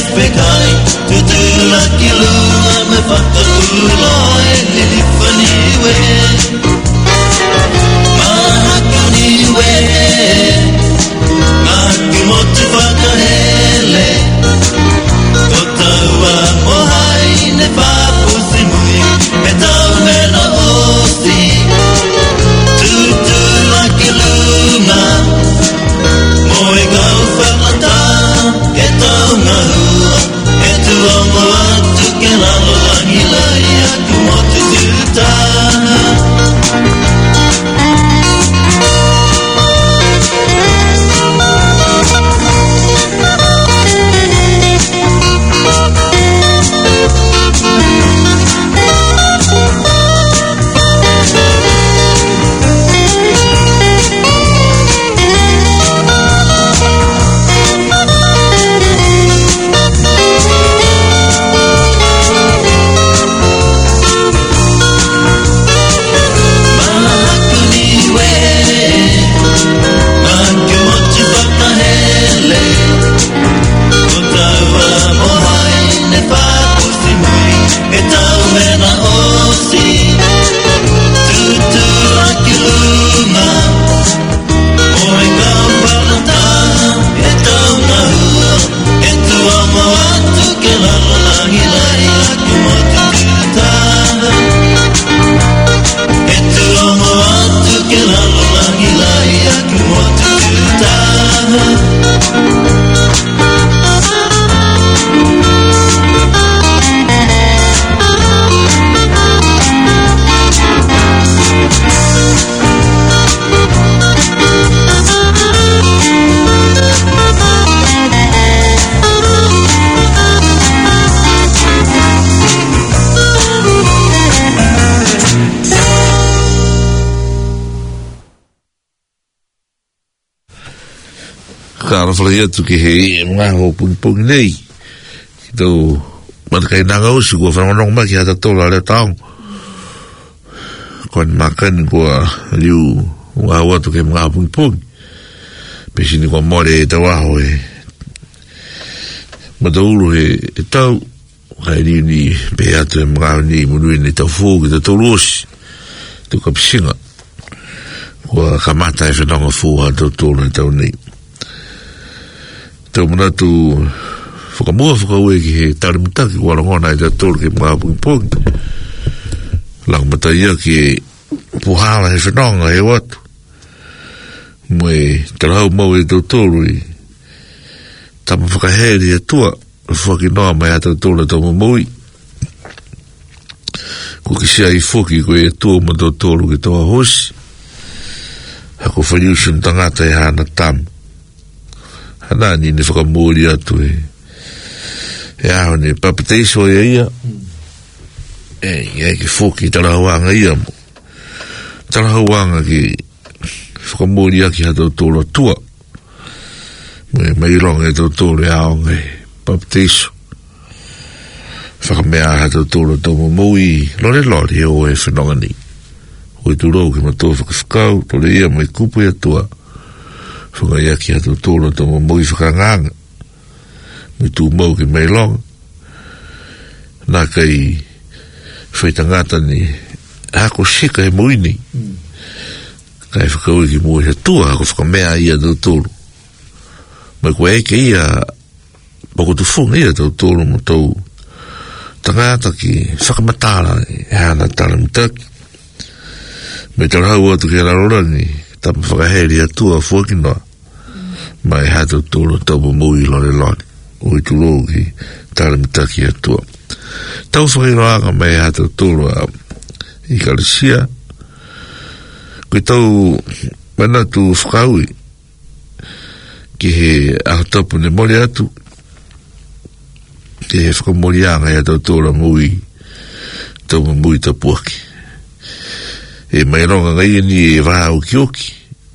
Kara whalai atu ki he mga ho pungi pungi nei. Ki tau matakai nanga usi kua whanonong mai ki hata tola lea taong. Kua ni makani kua liu mga ho atu ki mga pungi pungi. Pesi ni kua more e tau aho e mataulu he e tau. Kai liu ni pe atu e mga ho ni munui ni tau fuu ki tau losi. Tu ka pisinga. Kua kamata e whanonga fuu ha tau tola e tau nei. Tau mana tu whakamua whakaue ki he tarimutaki kua rangona e te tolu ki mga pungipungi. Lang mata ia ki puhala he whanonga he watu. Mwe tarau mau e tau tolu i tama whakaheri e tua whakinoa mai a tau tolu e tau mamui. Ko ki sia i whoki ko e tua ma tau tolu ki tau ahosi. Hako whaniusun tangata e hana tamu. Hana ni ne whakamori atu e e aho ne papateiso e ia e ia ki whoki tarahawanga ia mo tarahawanga ki whakamori aki hatau tolo tua me maironga e tau tolo e aonga e papateiso whakamea hatau tolo tau mamui lore lore e o e whanonga ni o e turou ki matua whakawhakau tole ia mai kupu e atua whangai aki hatu tōna tō mamoi whakanganga. Mi tū mau ki mei long. Nā kai whaitangata ni hako sika he moini. Kai whakau ki mua he tua hako whakamea ia tō tōru. Mai kua eke ia pako tu whunga ia tō tōru mo tō tangata ki whakamatara e hana tala mitaki. Me tarahau atu ki rarorani tama whakaheri atua whakinoa mai hata tōro tau mui lore lore o i tūro ki tāramitaki atua tau whakairoanga mai hata tōro i Kalesia koe tau mana tu whakaui ki he ahatapu ne mori atu ki he whakamorianga i hata tōro mui tau mui tapuaki e mai ronga ngai ni e wahau ki oki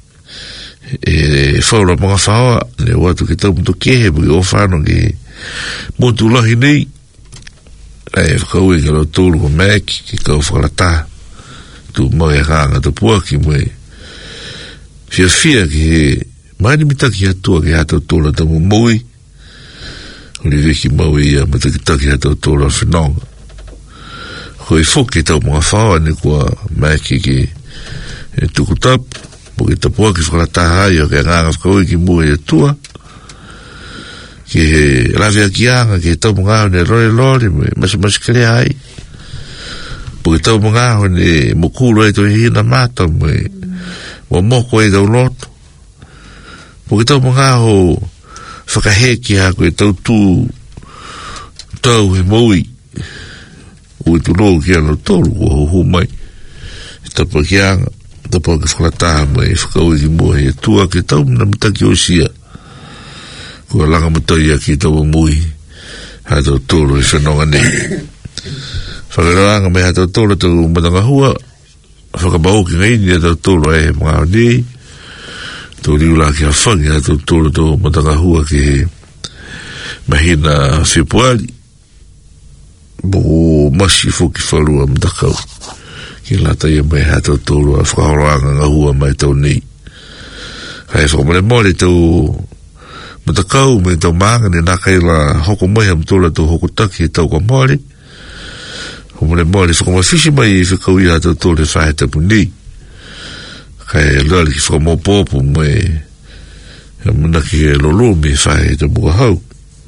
e whaura mga whaua ne watu ki tau muto kehe bui o whano ki motu lahi nei e whakau e karo tōru ko meki ki kau whakarata tu mai hanga tu puaki mui fia fia ki he mai ni mitaki hatua ki hatau tōra tamu mui uri veki maui ia mataki taki hatau tōra whinonga ko i whoki tau mga whaua ni kua meki ki e tukutapu po ki tapua ki whakarataha o ke nganga whakaui ki mua i atua ki he rawea ki anga ki he tau mga au ne rore lori me masi masi kare ai po ki tau mga au ne mokuro e to hina mata me wa moko e tau loto po ki tau mga au whakaheki ha ko e tau tū tau he moui ui tu loo ki ano tolu ko hoho mai e tapa ki anga tapa ki whakataha mai e whakau ki mua he tua ki tau na mitaki o sia kua langa matai a ki tau mui ha tau tolu e whanonga nei whakaroanga mai ha tau tolu tau matanga hua whakabao ki ngai ni a tau tolu e mga nei tau riula ki a whangi ha tau tolu tau matanga hua ki he mahina whipuari bo masi foki whalua mtakau ki lata ia mai hatau tolu a whakaroanga ngā hua mai tau nei kai whakamare mole tau mtakau me tau maanga ni nākai la hoko mai ham tola tau hoko taki tau kwa mole whakamare mole whakamawhisi mai i whakau i hatau tolu e whahetapu nei kai lali ki whakamopopo mai manaki e lolo me whahetapu hau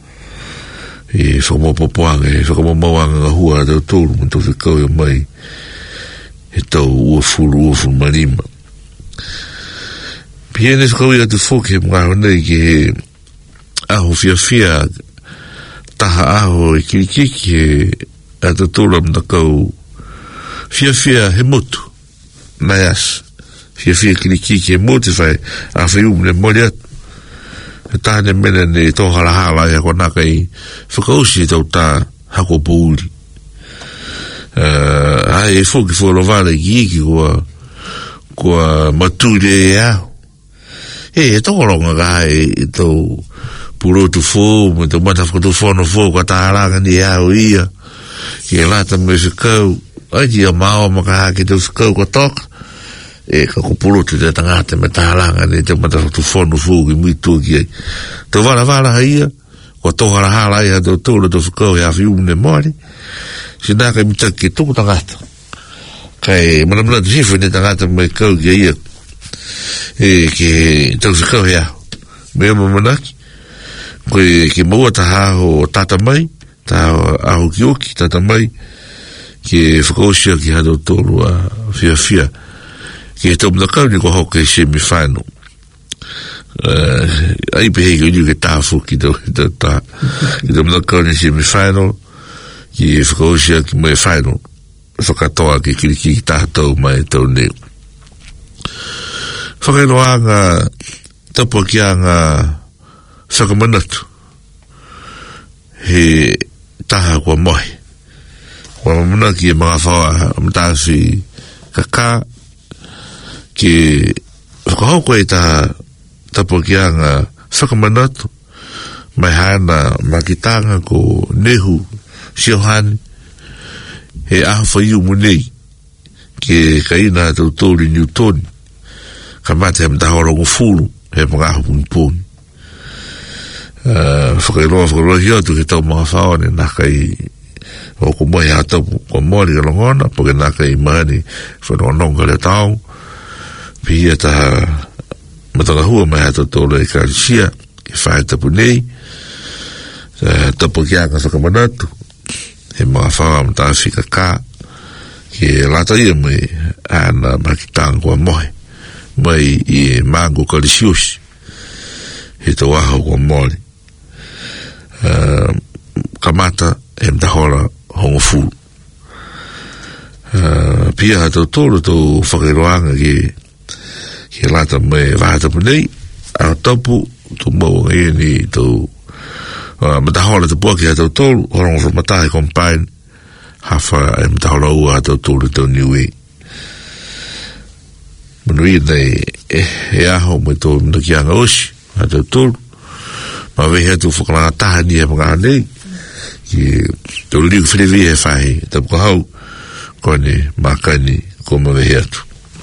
e whakamopopoanga e whakamamauanga ngā hua tau tolu mo tau whakau i mai e tau ua furu ua furu marima piene whakau i atu whoke mga honei ki he aho fia fia taha aho e kirikiki e atu tolu am nakau fia fia he motu nai as fia fia kirikiki e motu whai a whai umne mori atu e tāne mene ne tō hala hala e ako naka i whakausi e tau tā hako pūri uh, ai e whoki whorovare ki iki kua kua maturi e au e to ronga ga e to puro tu fo mo to mata fo tu fo no fo ka ta la ni ya o ia ke la ta me se ko ai dia ma ma ka ke tu ko ko tok e ka ko puro tu te tanga te me ta la ni te mata tu fo no fo ki mi tu ki to va la va la ia ko to ha la la ia to to to ko ya fi un ne mori si da ka mi ta ki tu tanga kai mana mana tu si fo ni tanga te me ko ki ia e ke to ko ya me mo manaki ko ke mo ta ha o tata mai ta a o kioki tata mai ke fkosia ki ha do tolu a fia fia ke to mo ka ni ko ho ke semi final eh ai pe ke ni ke ta fu ki do ta ki to mo ka ni semi final ki fkosia ki mo final so ka to ki ki ki ta to mai to ne fa ke no anga to po ki anga whakamanatu he taha kua mohi kua mamuna ki e mga whaua amataasi kaka ki whakahoko e taha tapo ki anga whakamanatu mai hana makitanga ko nehu siohani he aho whaiu munei ki kaina tau tōri Newton ka mate he mtaha orongo fulu he mga aho punipuni whakairoa whakairoa hia tu ke tau mga whaua ni nā kai o ko mohi hata ko mori ka longona po ke nā kai mahani whanononga le tau pi hia taha matanga hua mai hata tōle ka risia ke whae tapu nei tapu ki anga whakamanatu he mga whaua mta whika ka ke lata ia mai ana makitanga kua mohi mai i mango kalisiusi he tau aho kua mori Uh, kamata e mtahora hongo fu uh, pia hato toro to whakairoanga ki ki lata me vahata punei a topu to mau ngai ni to uh, mtahora to puaki hato toro horongo from matahe combine hafa e mtahora ua hato toro to niui manui nei e, e aho me to mtakianga oshi hato toro ma vehe tu whakana taha ni e mga nei ki tau liu whilevi e whahi tapu ka hau kone makani ko ma vehe atu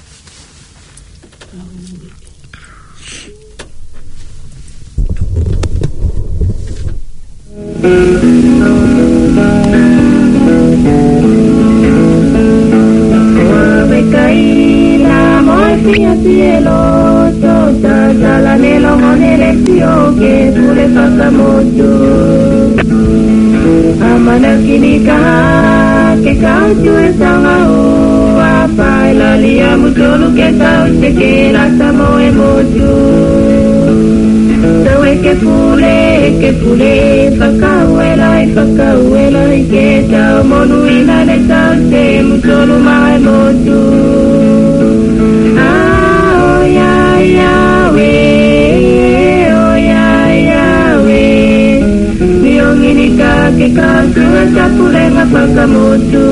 Pia cielo, tota sala nelo moneretio que pure sakamoto. Amana kinika que cancio esanga o apa la lia mutolu que ta se que la samo emoju. Tawe que pule que pule pakawela y pakawela y que ta monuina de ta se mutolu ma emoju. Que canto essa pulenga pakamotu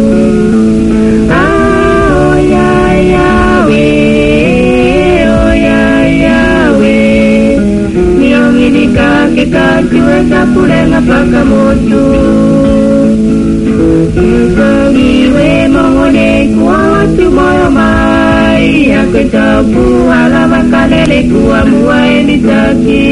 ah oh ya ya we oh ya ya we mi ominika que canto essa pulenga pakamotu Kami we mongone kuwa tu moyo mai ya que tapu ala makalele kuwa muai ni taki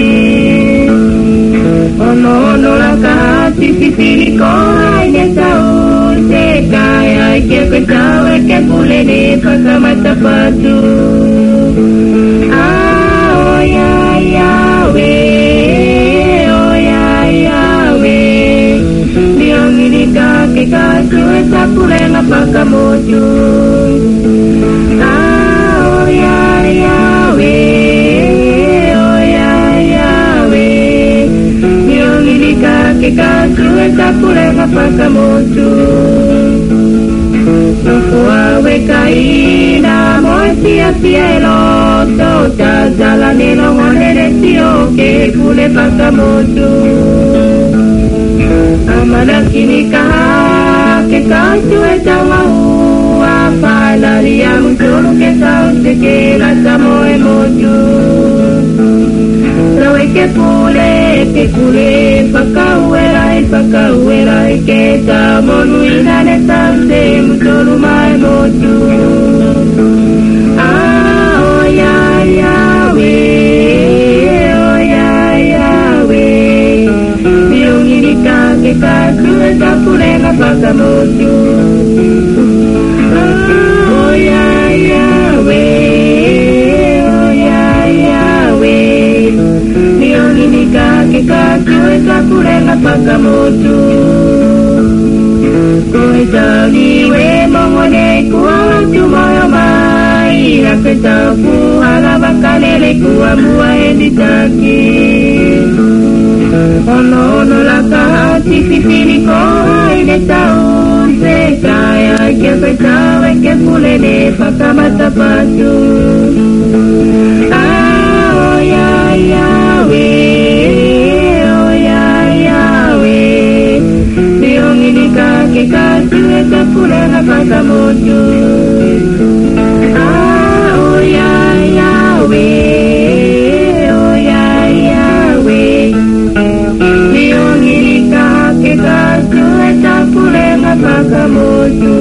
ono no la casi si ko ai ne sao se kai ai ke ke tawe ke pulene pasama tapatu ah oh ya ya we oh ya ya we dio minika ke ka tu esa pulena pakamoju ah oh ya ya we que canto esta pulenga pakamotu no fue caída moestia cielo tota sala nelo moneretio que cule pakamotu amana kinika que canto esta maua para lia mucho que sao se que la samo emoju ke pule ke kule pakauera e pakauera e ke ta monu ina le tante mutolu mai motu ah oh ya ya we oh ya ya we biongiri ka ke ka kue ta pule na pakamotu ah oh ya ya we ke ka kue ka kurena pakamotu koe tali we mongone kua tu moyo mai rake tapu hala bakalele kua mua editaki ono ono la kahati fifiri koa ine tau se kaya ke petawe ke pulene pakamata patu ah oh ya ya we ke ka kue ka kurena pakamotu ah oh ya ya we oh ya ya we biongiri ka ke ka kue ka kurena pakamotu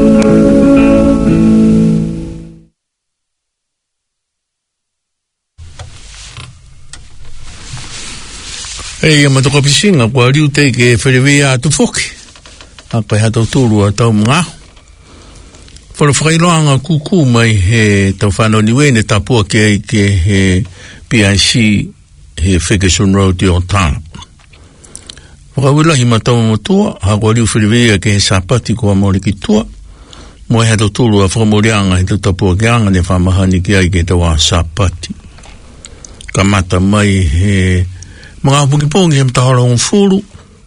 Ei, ma toko pisinga kwa riu te ke wherewea atu foki. A koe hatau tūru a tau mga. Whara whakailoanga kuku mai he tau whanau niwene tapua ke ai ke he P I C he Ferguson Road i Otana. Whakawila hi matau matua, ha kua riu wherewea ke he sapati kua mori ki tua. Mo he hatau tūru a whakamorianga he tau tapua ke anga ne whamahani ki ai ke tau a sapati. Kamata mai he mga pungipongi he mtahara on furu.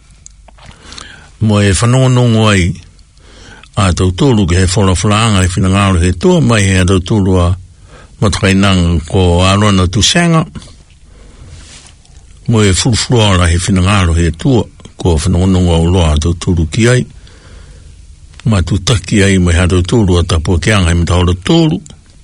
Mo e whanongonongo ai a tau tūru ke he whorafulaanga e whinangaro he tua mai he tau tūru a matakainanga ko Arona Tusanga. Mo e furufluara he whinangaro he tua ko whanongonongo au loa a tau tūru ki ai. Ma tutaki ai mai he tau tūru a tapua keanga he mtahora tūru.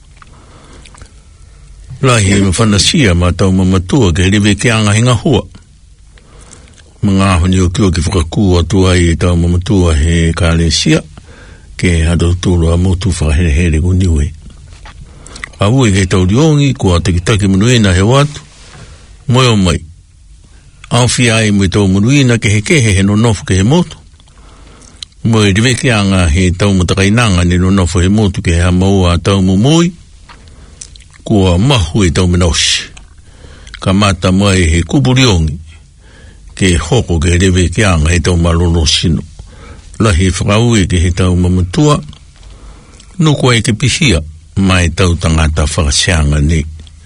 Lahi e mwhanasia ma tau mamatua ke rewe keanga hinga hua. Mga ahoni o kio ki whakakua tua i tau mamatua he kālesia ke hado tūru a motu whakahere ku niwe. A ue ke tau riongi kua tekitaki munuina he watu moyo mai. Awhi ai mui tau munuina ke he kehe he no nofu ke he motu. Moe rewe keanga he tau matakainanga ni no nofu he motu ke he amaua a tau mumui. Kua mahu e tau minoshi. Ka mata mai he kupuriongi. Ke hoko ke rewe ke anga he tau malolo sino. Lahi whakaue ke he tau mamatua. Nuko e ke pihia mai tau tangata whakasianga ni.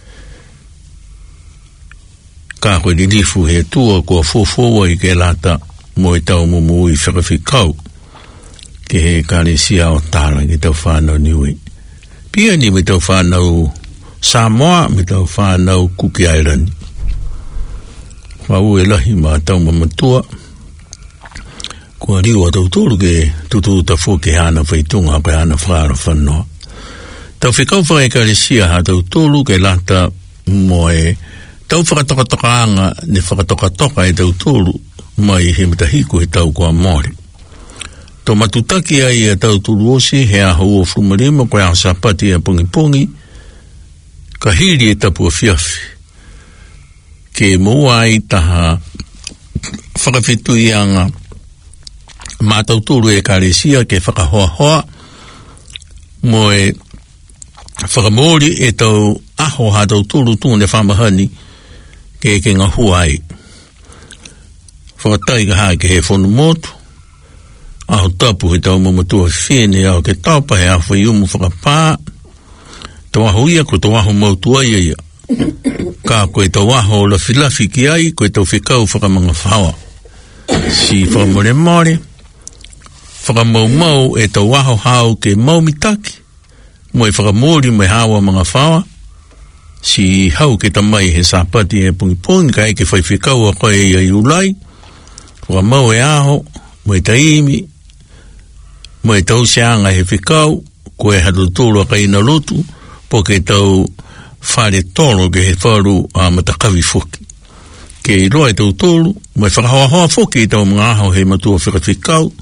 Ka koe rilifu he tua kua fofoa i ke lata mo e tau mumui whakawhikau. Ke he kāresia o tāra ke tau whanau niwe. Pia ni me tau whanau Samoa me tau whanau Kuki Island. Whau e lahi ma tau mamatua. Kua riu a tau tōru ke tutu ta fō ke hana whaitunga ke hana whara whanau. Tau whikau whae kāresia ha tau tōru ke lata mo e tau whakatokatokaanga ne whakatokatoka e tau tōru mai he matahiku he tau kua mori. Tau matutaki ai a tau tōru osi he aho o frumarima koe a sapati a pongi pongi. Ka hiri e tapu a whiawhi. Ke mua ai taha whakawhitu i anga mātau tūru e kāresia ke whakahoa hoa mo e whakamori e tau aho ha tau tūru tūne whamahani ke ke ngā hua ai. Whakatai ka hae ke he whonu motu aho tapu he tau mamatua whiene au ke taupa he awha i umu whakapaa. Tau aho ia ko tau aho mautu ai ia. Ka koe tau aho la filafi ki ai, koe tau whikau whakamanga whawa. Si whakamore more, whakamau mau e tau aho hao ke maumitaki, mo e whakamori me hawa mga whawa. Si hau ke tamai he sapati e pungi pungi, ka eke whai whikau a koe ia i ulai. Whakamau e aho, mo e taimi, mo e tau seanga he whikau, koe hatu tūru a kaina lotu, po ke tau whare toro ke he wharu a matakawi whuki. ke loa e tau tolu, mai whakahoa hoa whoki e tau mga ahau he matua whikawhikau,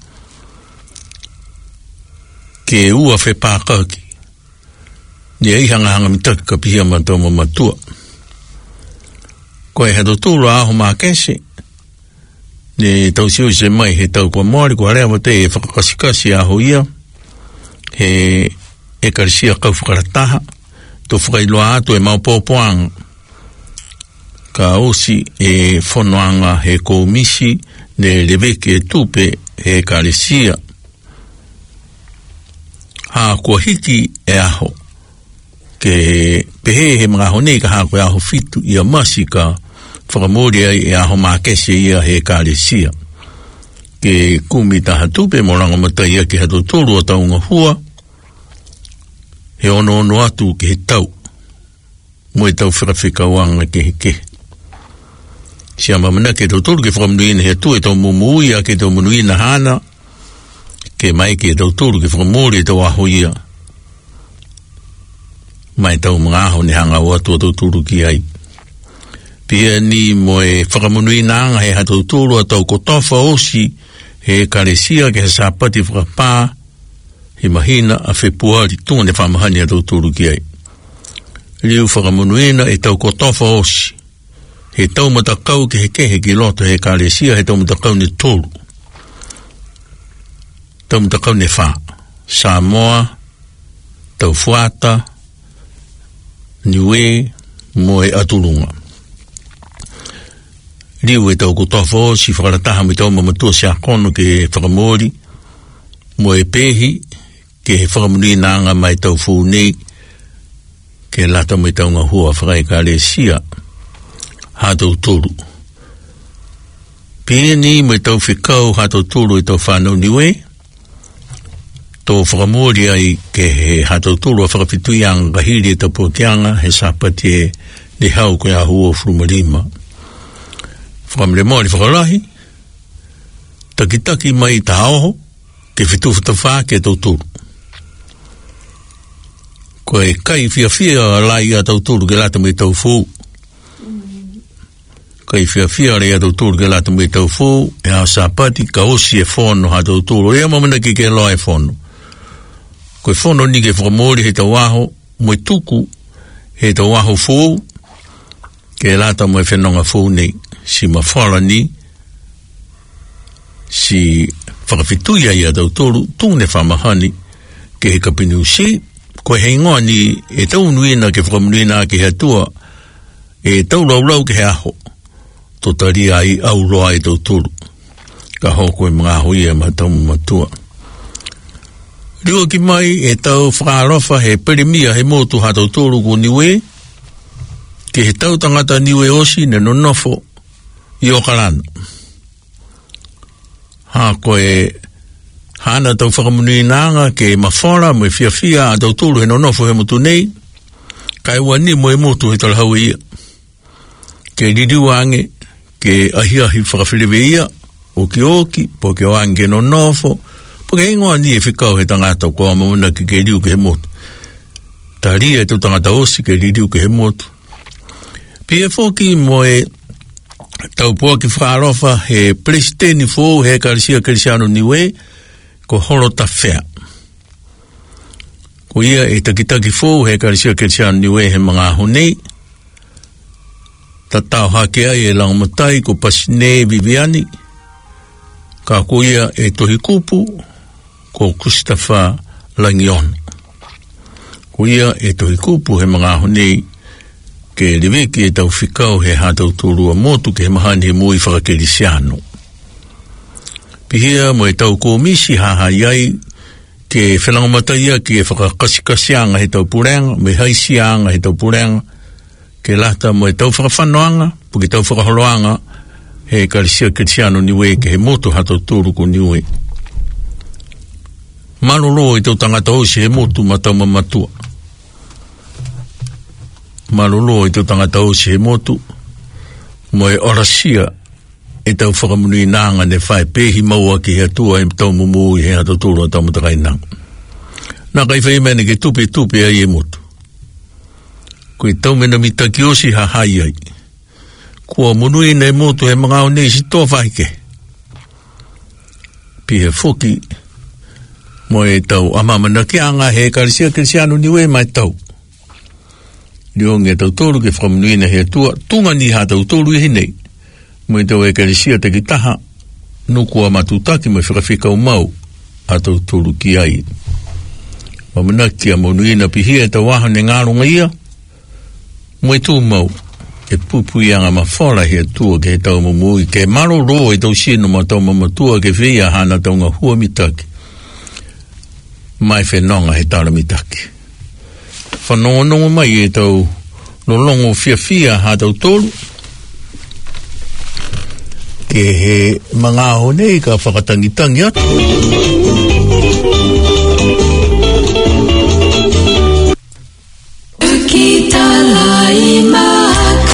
ke ua whe pākaki, ni ei hanga hanga mitaki ka pihia ma tau matua. Koe he tau tolu aho mā kese, ni tau siu se mai he tau kua moari, kua rea wate e whakakasikasi aho ia, he e karisia kau whakarataha, to whakailoa atu e maupopoanga, ka osi e whonoanga he koumisi ne leweke e tupe he karisia. Ha kua hiki e aho, ke pehe he mga honei ka hako e aho fitu ia masi ka whakamori ai e aho mākese ia he karisia. Ke kumi taha tupe moranga matai ia ke hato tolu o taunga hua, he ono ono atu ke he tau, mo e tau whikawhikawanga ke he ke. Sia mamana ke tau tolu ke whakamunuina he tu e tau mumuia ke tau munuina hana, ke mai ke tau tolu ke whakamori e tau aho ia. Mai tau mga aho ni hanga o atu tau tolu ki ai. Pia ni mo e whakamunuina anga he hatau tolu a tau kotofa osi he karesia ke he sapati whakapā, he mahina a whepuari tunga ne whamahani a tau tolu ki ai. Liu whakamunuina e tau kotofa osi. He tau matakau ke he kehe ki loto he karesia, he tau matakau ni tolu. Tau matakau ni wha. Samoa, tau fuata, niwe, moe atulunga. Liu e tau kotofa osi, whakarataha mi tau mamatua se akono ke whakamori, moe pehi, ke he whakamuni nanga mai tau fūnei, ke lata mai tau ngā hua whakai karesia, hātou tolu. Pia ni mai tau whikau hātou tolu i tau whanau niwe, tō whakamori ai ke he hātou tolu a whakawhitui anga kahiri e tau pōkianga, he sapati e ni hau koe a hua frumarima. Whakamire mori whakarahi, takitaki mai ta aoho, ke whitu whitawha ke tau tolu. Koe kai fia fia lai a tau tolu ke lata mai tau fū. Kai fia fia lai a tau tolu ke lata mai tau fū, e a sapati ka osi e whono ha tau tolu. Ea mamana ki ke loa e whono. Koe whono ni ke whakamori he tau aho, moi tuku he tau aho fū, ke lata mai whenonga fū nei. Si mawhara ni, si whakawhituia i a tau tolu, tūne whamahani, ke he kapinu si, koe hei ngoa ni e tau nuina ke whakamunuina ke he atua, e tau laulau ke he aho, to taria i au roa e tau tolu, ka ho koe mga aho ia ma tau matua. Rio ki mai e tau whakarofa he perimia he motu ha tau tolu ko niwe, ke he tau tangata niwe osi ne nonofo, i o kalana. Ha koe hana tau whakamunuinanga ke mawhora mo e fia fia a tau tolu he nonofo he motu nei, kai wani mo e motu he talahau ia. Ke ririwange, ke ahi ahi whakawhirewe ia, oki oki, po ke wange nonofo, po ke ingoa ni e whikau he tangata kua mamuna ki ke riu ke he motu. Ta ria e tau tangata osi ke ririu ke he motu. Pia whoki mo e tau pua ki whaarofa he presidenti fō he karisia Cristiano niwe ko horo ta whea. Ko ia e takitaki fō he karisia Cristiano niwe he mga honei. Ta tau hake ai e langamatai ko Pasine Viviani. Ka ko ia e tohi kupu ko Christopher Langion. Ko ia e tohi kupu he mga honei ke reweki e tau whikau he hātau tōrua motu ke he mahani he mui whakakerisiano. Pihia mo e tau kōmisi haha iai ke whenangamatai ki e whakakasikasianga he tau purenga, me haisianga he tau purenga, ke lata mo e tau whakawhanoanga, po ke tau whakaholoanga he karisia kerisiano niwe ke he motu hātau tōru ko niwe. Manolo e tau tangata osi he motu matau mamatua. Malolo e tau tangata o se he motu, mo e orasia e tau whakamuni nanga ne whae pehi maua ki he atua e tau mumu i he hata tūro tau matakai nanga. Nā kai whai mene ke tupe tupe ai e motu. Koe tau mena mitaki osi ha hai ai. kua munui nei motu he mga o nei si tō whaike. Pi he whoki mo e tau amamana ki anga he karisia krisianu niwe mai tau. Rio nge tau tōru ke whamunui na he tua tunga ni ha tau tōru i hinei. Mo e tau e karisia te ki taha nukua matutaki mo whakawhika o mau a tau tōru ki ai. Mamana ki a monui na pihia e tau waha ne ngāronga ia. Mo e tū mau e pupui anga mawhora he tua ke he tau mamui ke maro roa e tau sino ma tau mamatua ke whia hana tau ngā hua mitaki. Mai whenonga he tara mitaki. Whanonga mai e tau lolongo fia fia ha tau tōru. Ke he mga honei ka whakatangitangi atu. Kita lai mak.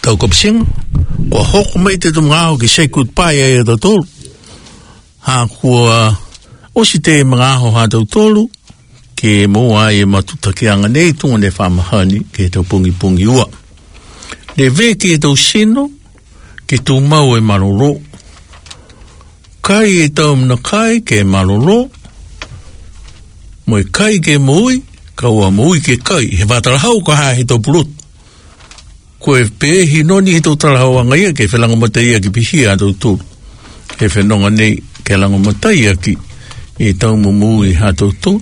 tau kopsing ko hoko mai te tumngao ki say goodbye e to tolu ha kua o si te mngao ha to tolu ke moa e matuta ki anga nei tunga ne whamahani ke tau pungi pungi ua le veki e tau sino ki tu mau e maroro kai e tau mna kai ke maroro mo e kai ke mui ka ua mui ke kai he watarahau ka ha he tau purut ko e pe hi noni he tau tarahau anga ia ke whelanga matai ki pihia tau tūru he whenonga nei ke langa matai ki e tau mumui ha tau tūru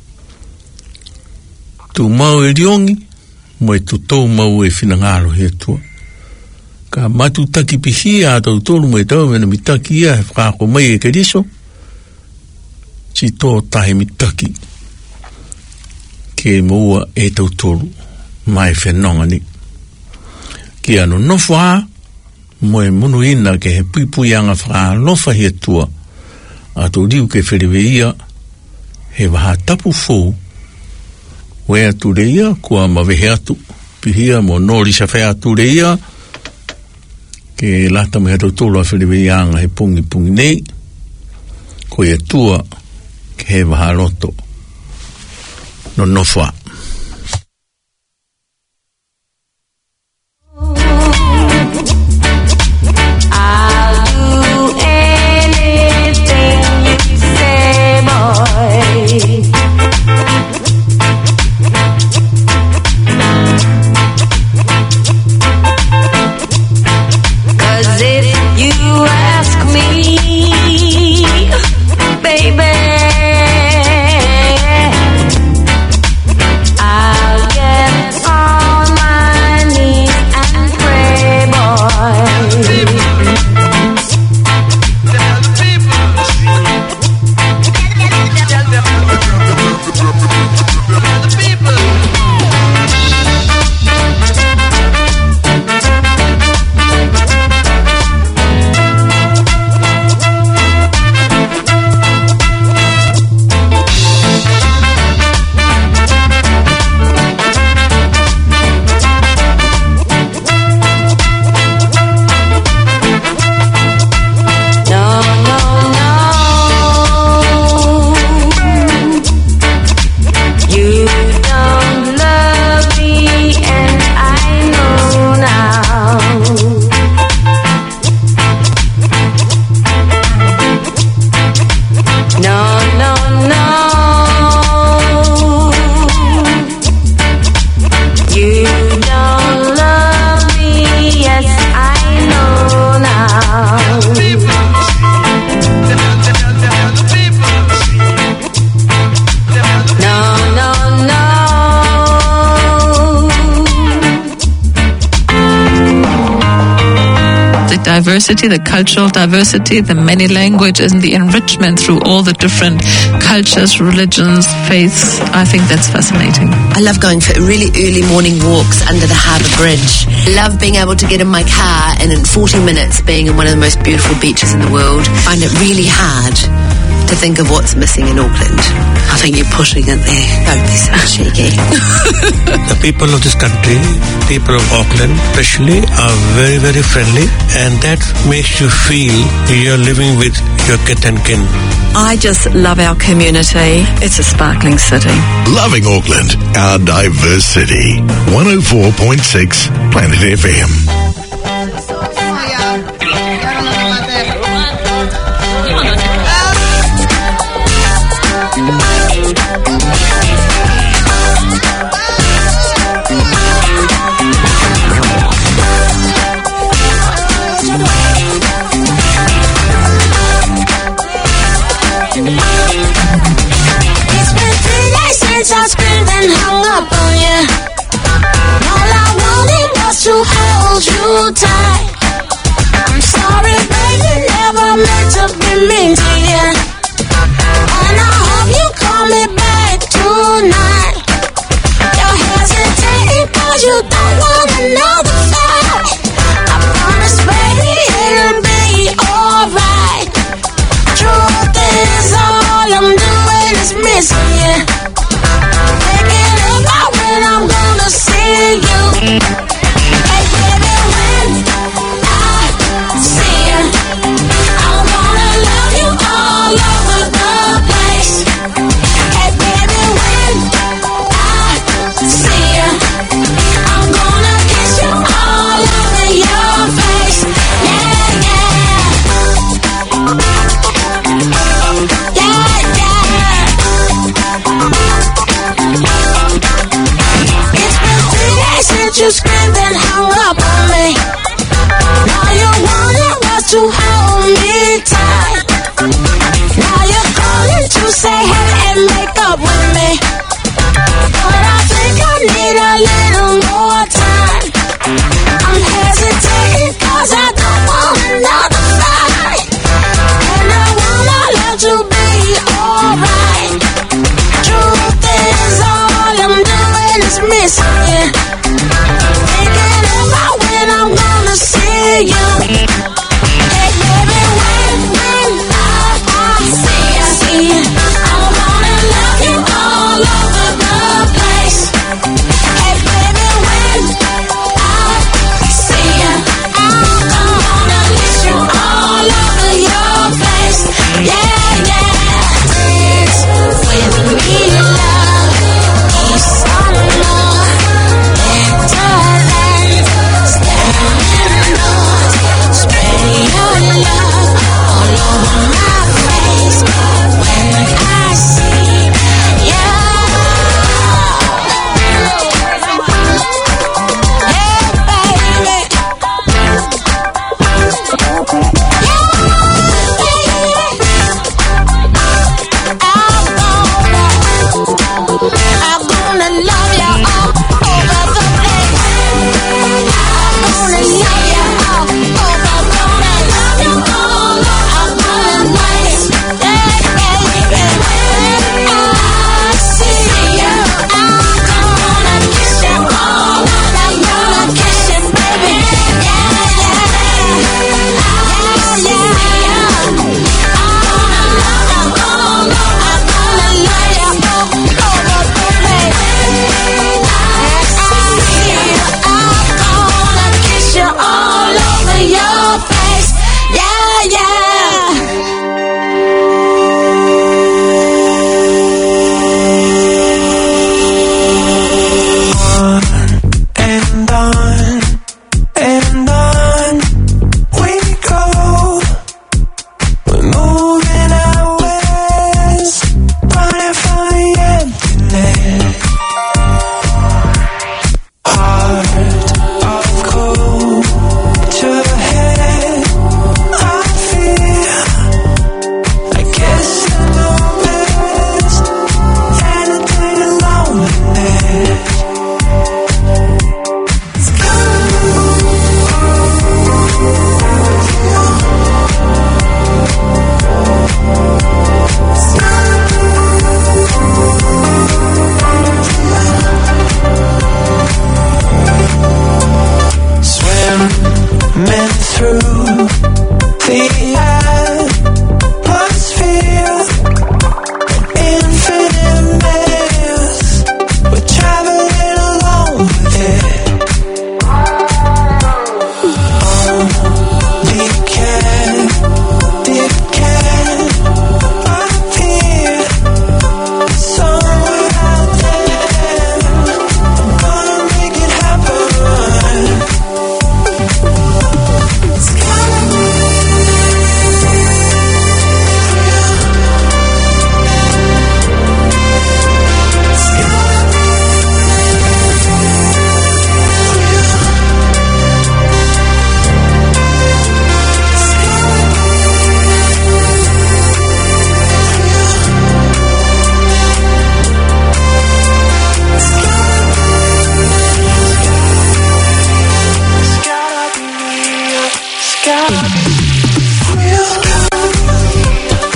tu mau e riongi mo e tu tau mau e whinangaro he tua ka matu taki pihia a tau tolu mo e tau mena mitaki ia he whakako mai e keriso si tō tahe mitaki ke moua e tau tolu mai whenonga ni ki anu nofua mo e munu ina ke he puipuianga whakalofa he tua a tau riu ke wherewe ia he waha tapu fōu wea tu reia kua mawehe atu pihia mo nori sa whea tu reia ke lata me hatu tolo a whiriwe ianga he pungi pungi nei ko e tua ke he waharoto no nofua I'll do anything you say, boy. You ask me, baby, I'll get on my knees and pray, boy. Diversity, the cultural diversity, the many languages, and the enrichment through all the different cultures, religions, faiths. I think that's fascinating. I love going for really early morning walks under the harbour bridge. I love being able to get in my car and in forty minutes being in one of the most beautiful beaches in the world. I find it really hard to think of what's missing in Auckland. I think you're pushing it there. Don't be so cheeky. The people of this country, people of Auckland especially, are very, very friendly, and that makes you feel you're living with your kith and kin. I just love our community. It's a sparkling city. Loving Auckland, our diverse city. one oh four point six Planet F M. I screamed and hung up on you. All I wanted was to hold you tight. I'm sorry, baby, never meant to be mean to you. And I hope you call me back tonight. You're hesitating cause you don't want another fight. I promise, baby, it'll be alright. Truth is, all I'm doing is missing you. Thinking about when I'm gonna see you. Hey baby, when Yeah, yeah. It's been three days since you screamed.